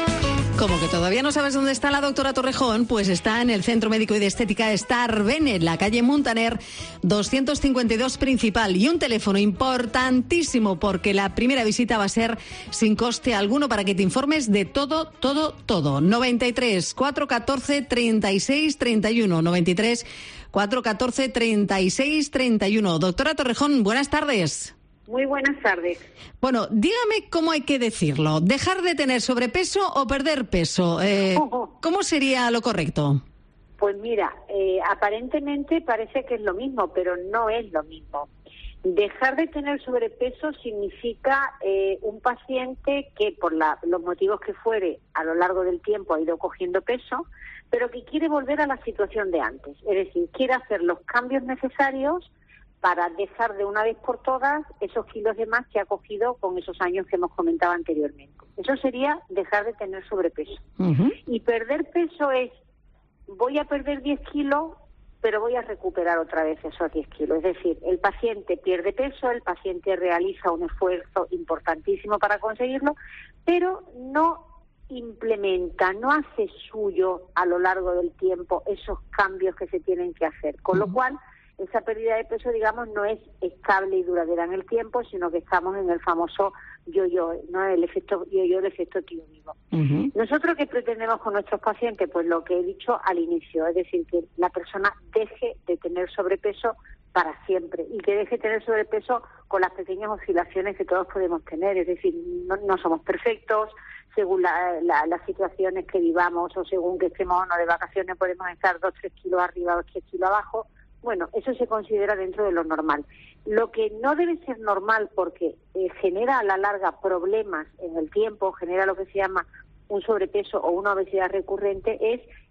Como que todavía no sabes dónde está la doctora Torrejón, pues está en el Centro Médico y de Estética Star Bene, en la calle Muntaner doscientos cincuenta y dos principal. Y un teléfono importantísimo, porque la primera visita va a ser sin coste alguno para que te informes de todo, todo, todo. noventa y tres, cuatrocientos catorce, treinta y seis, treinta y uno. noventa y tres, cuatrocientos catorce, treinta y seis, treinta y uno. Doctora Torrejón, buenas tardes. Muy buenas tardes. Bueno, dígame cómo hay que decirlo. ¿Dejar de tener sobrepeso o perder peso? Eh, ¿Cómo sería lo correcto? Pues mira, eh, aparentemente parece que es lo mismo, pero no es lo mismo. Dejar de tener sobrepeso significa eh, un paciente que por la, los motivos que fuere a lo largo del tiempo ha ido cogiendo peso, pero que quiere volver a la situación de antes. Es decir, quiere hacer los cambios necesarios para dejar de una vez por todas esos kilos de más que ha cogido con esos años que hemos comentado anteriormente. Eso sería dejar de tener sobrepeso. Uh-huh. Y perder peso es, voy a perder diez kilos, pero voy a recuperar otra vez esos diez kilos. Es decir, el paciente pierde peso, el paciente realiza un esfuerzo importantísimo para conseguirlo, pero no implementa, no hace suyo a lo largo del tiempo esos cambios que se tienen que hacer. Con uh-huh. lo cual, esa pérdida de peso, digamos, no es estable y duradera en el tiempo, sino que estamos en el famoso yo-yo, ¿no? El efecto yo-yo, el efecto tío vivo. Uh-huh. ¿Nosotros qué pretendemos con nuestros pacientes? Pues lo que he dicho al inicio, es decir, que la persona deje de tener sobrepeso para siempre y que deje de tener sobrepeso con las pequeñas oscilaciones que todos podemos tener, es decir, no, no somos perfectos, según la, la, las situaciones que vivamos o según que estemos o no de vacaciones podemos estar dos, tres kilos arriba o tres kilos abajo. Bueno, eso se considera dentro de lo normal. Lo que no debe ser normal porque eh, genera a la larga problemas en el tiempo, genera lo que se llama un sobrepeso o una obesidad recurrente, es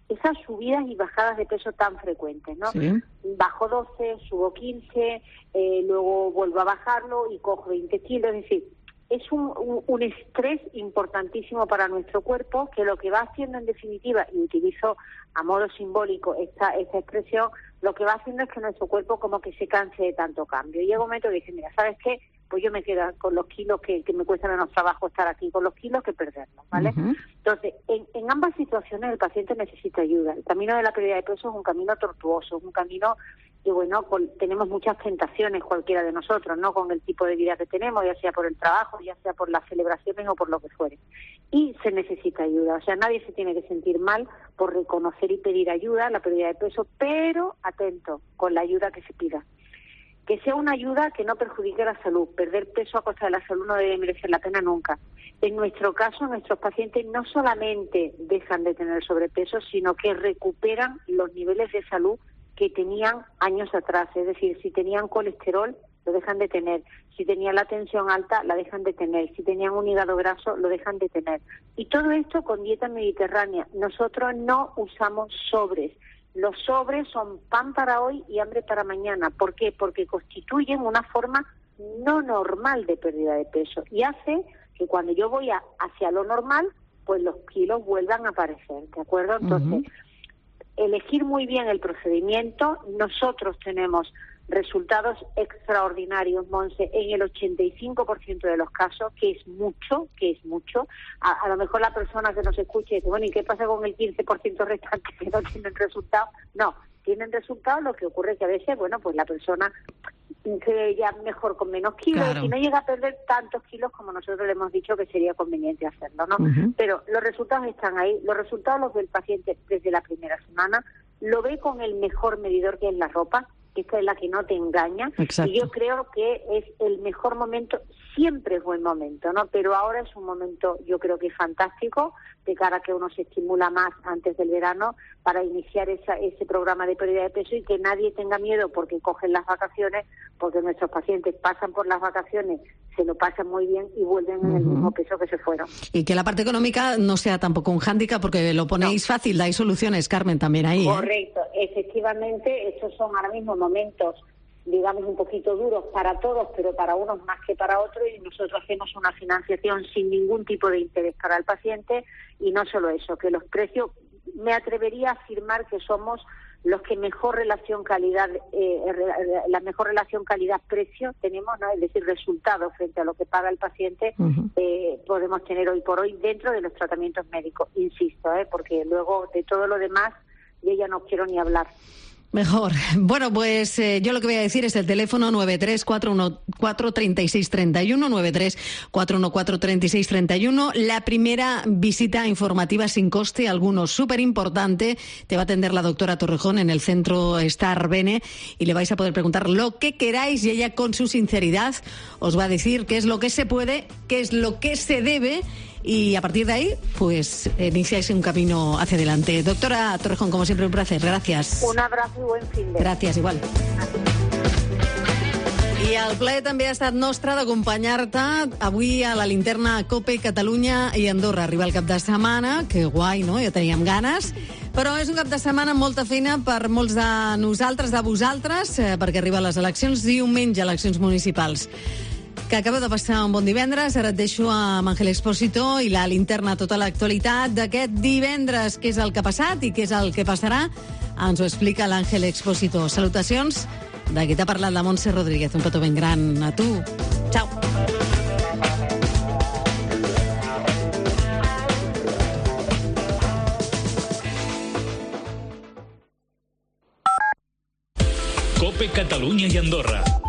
esas subidas y bajadas de peso tan frecuentes, ¿no? Sí. Bajo doce, subo quince, eh, luego vuelvo a bajarlo y cojo veinte kilos, es decir, es un, un, un estrés importantísimo para nuestro cuerpo, que lo que va haciendo en definitiva, y utilizo a modo simbólico esta, esta expresión, lo que va haciendo es que nuestro cuerpo como que se canse de tanto cambio. Y llega un momento que dice, mira, ¿sabes qué? Pues yo me quedo con los kilos que, que me cuesta menos trabajo estar aquí, con los kilos que perderlos, ¿vale? Uh-huh. Entonces, en, en ambas situaciones el paciente necesita ayuda. El camino de la pérdida de peso es un camino tortuoso, es un camino que, bueno, con, tenemos muchas tentaciones cualquiera de nosotros, ¿no? Con el tipo de vida que tenemos, ya sea por el trabajo, ya sea por las celebraciones o por lo que fuere. Y se necesita ayuda, o sea, nadie se tiene que sentir mal por reconocer y pedir ayuda, la pérdida de peso, pero atento con la ayuda que se pida. Que sea una ayuda que no perjudique la salud. Perder peso a costa de la salud no debe merecer la pena nunca. En nuestro caso, nuestros pacientes no solamente dejan de tener sobrepeso, sino que recuperan los niveles de salud que tenían años atrás. Es decir, si tenían colesterol, lo dejan de tener. Si tenían la tensión alta, la dejan de tener. Si tenían un hígado graso, lo dejan de tener. Y todo esto con dieta mediterránea. Nosotros no usamos sobres. Los sobres son pan para hoy y hambre para mañana. ¿Por qué? Porque constituyen una forma no normal de pérdida de peso y hace que cuando yo voy a, hacia lo normal, pues los kilos vuelvan a aparecer, ¿de acuerdo? Entonces, uh-huh. elegir muy bien el procedimiento. Nosotros tenemos resultados extraordinarios, Monse, en el ochenta y cinco por ciento de los casos, que es mucho, que es mucho. A, a lo mejor la persona que nos escuche dice, bueno, ¿y qué pasa con el quince por ciento restante que no tienen resultados? No, tienen resultados, lo que ocurre es que a veces, bueno, pues la persona se ve ya mejor con menos kilos, claro. Y no llega a perder tantos kilos como nosotros le hemos dicho que sería conveniente hacerlo, ¿no? Uh-huh. Pero los resultados están ahí, los resultados los ve el paciente desde la primera semana, lo ve con el mejor medidor que es la ropa, que esta es la que no te engaña. Exacto. Y yo creo que es el mejor momento, siempre es buen momento, ¿no? Pero ahora es un momento, yo creo que fantástico, de cara a que uno se estimula más antes del verano para iniciar esa, ese programa de pérdida de peso y que nadie tenga miedo porque cogen las vacaciones, porque nuestros pacientes pasan por las vacaciones, se lo pasan muy bien y vuelven uh-huh. en el mismo peso que se fueron. Y que la parte económica no sea tampoco un hándicap porque lo ponéis no. fácil, dais soluciones, Carmen, también ahí. Correcto, ¿eh? Efectivamente, estos son ahora mismo momentos, digamos, un poquito duros para todos, pero para unos más que para otros, y nosotros hacemos una financiación sin ningún tipo de interés para el paciente, y no solo eso, que los precios, me atrevería a afirmar que somos los que mejor relación calidad, eh, la mejor relación calidad-precio tenemos, ¿no? Es decir, resultados frente a lo que paga el paciente, uh-huh. eh, podemos tener hoy por hoy dentro de los tratamientos médicos, insisto, eh, porque luego de todo lo demás yo ya no quiero ni hablar. Mejor. Bueno, pues eh, yo lo que voy a decir es el teléfono nueve tres cuatro uno cuatro tres seis tres uno, nueve tres cuatro uno cuatro tres seis tres uno. La primera visita informativa sin coste, alguno súper importante. Te va a atender la doctora Torrejón en el centro Star Bene y le vais a poder preguntar lo que queráis y ella con su sinceridad os va a decir qué es lo que se puede, qué es lo que se debe. Y a partir de ahí, pues, iniciáis un camino hacia adelante. Doctora Torrejón, como siempre, un placer. Gracias. Un abrazo i buen fin de. Gràcies, igual. I el plaer també ha estat nostre d'acompanyar-te avui a la linterna COPE Catalunya i Andorra. Arriba el cap de setmana, que guai, no? Ja teníem ganes. Però és un cap de setmana amb molta feina per molts de nosaltres, de vosaltres, eh, perquè arriben les eleccions diumenge, eleccions municipals. Que acaba de passar un bon divendres. Ara et deixo amb Ángel Expósito i la linterna, tota l'actualitat d'aquest divendres. Què és el que ha passat i què és el que passarà? Ens ho explica l'Àngel Expósito. Salutacions de qui t'ha parlat, la Montse Rodríguez. Un petó ben gran a tu. Ciao. COPE Catalunya i Andorra.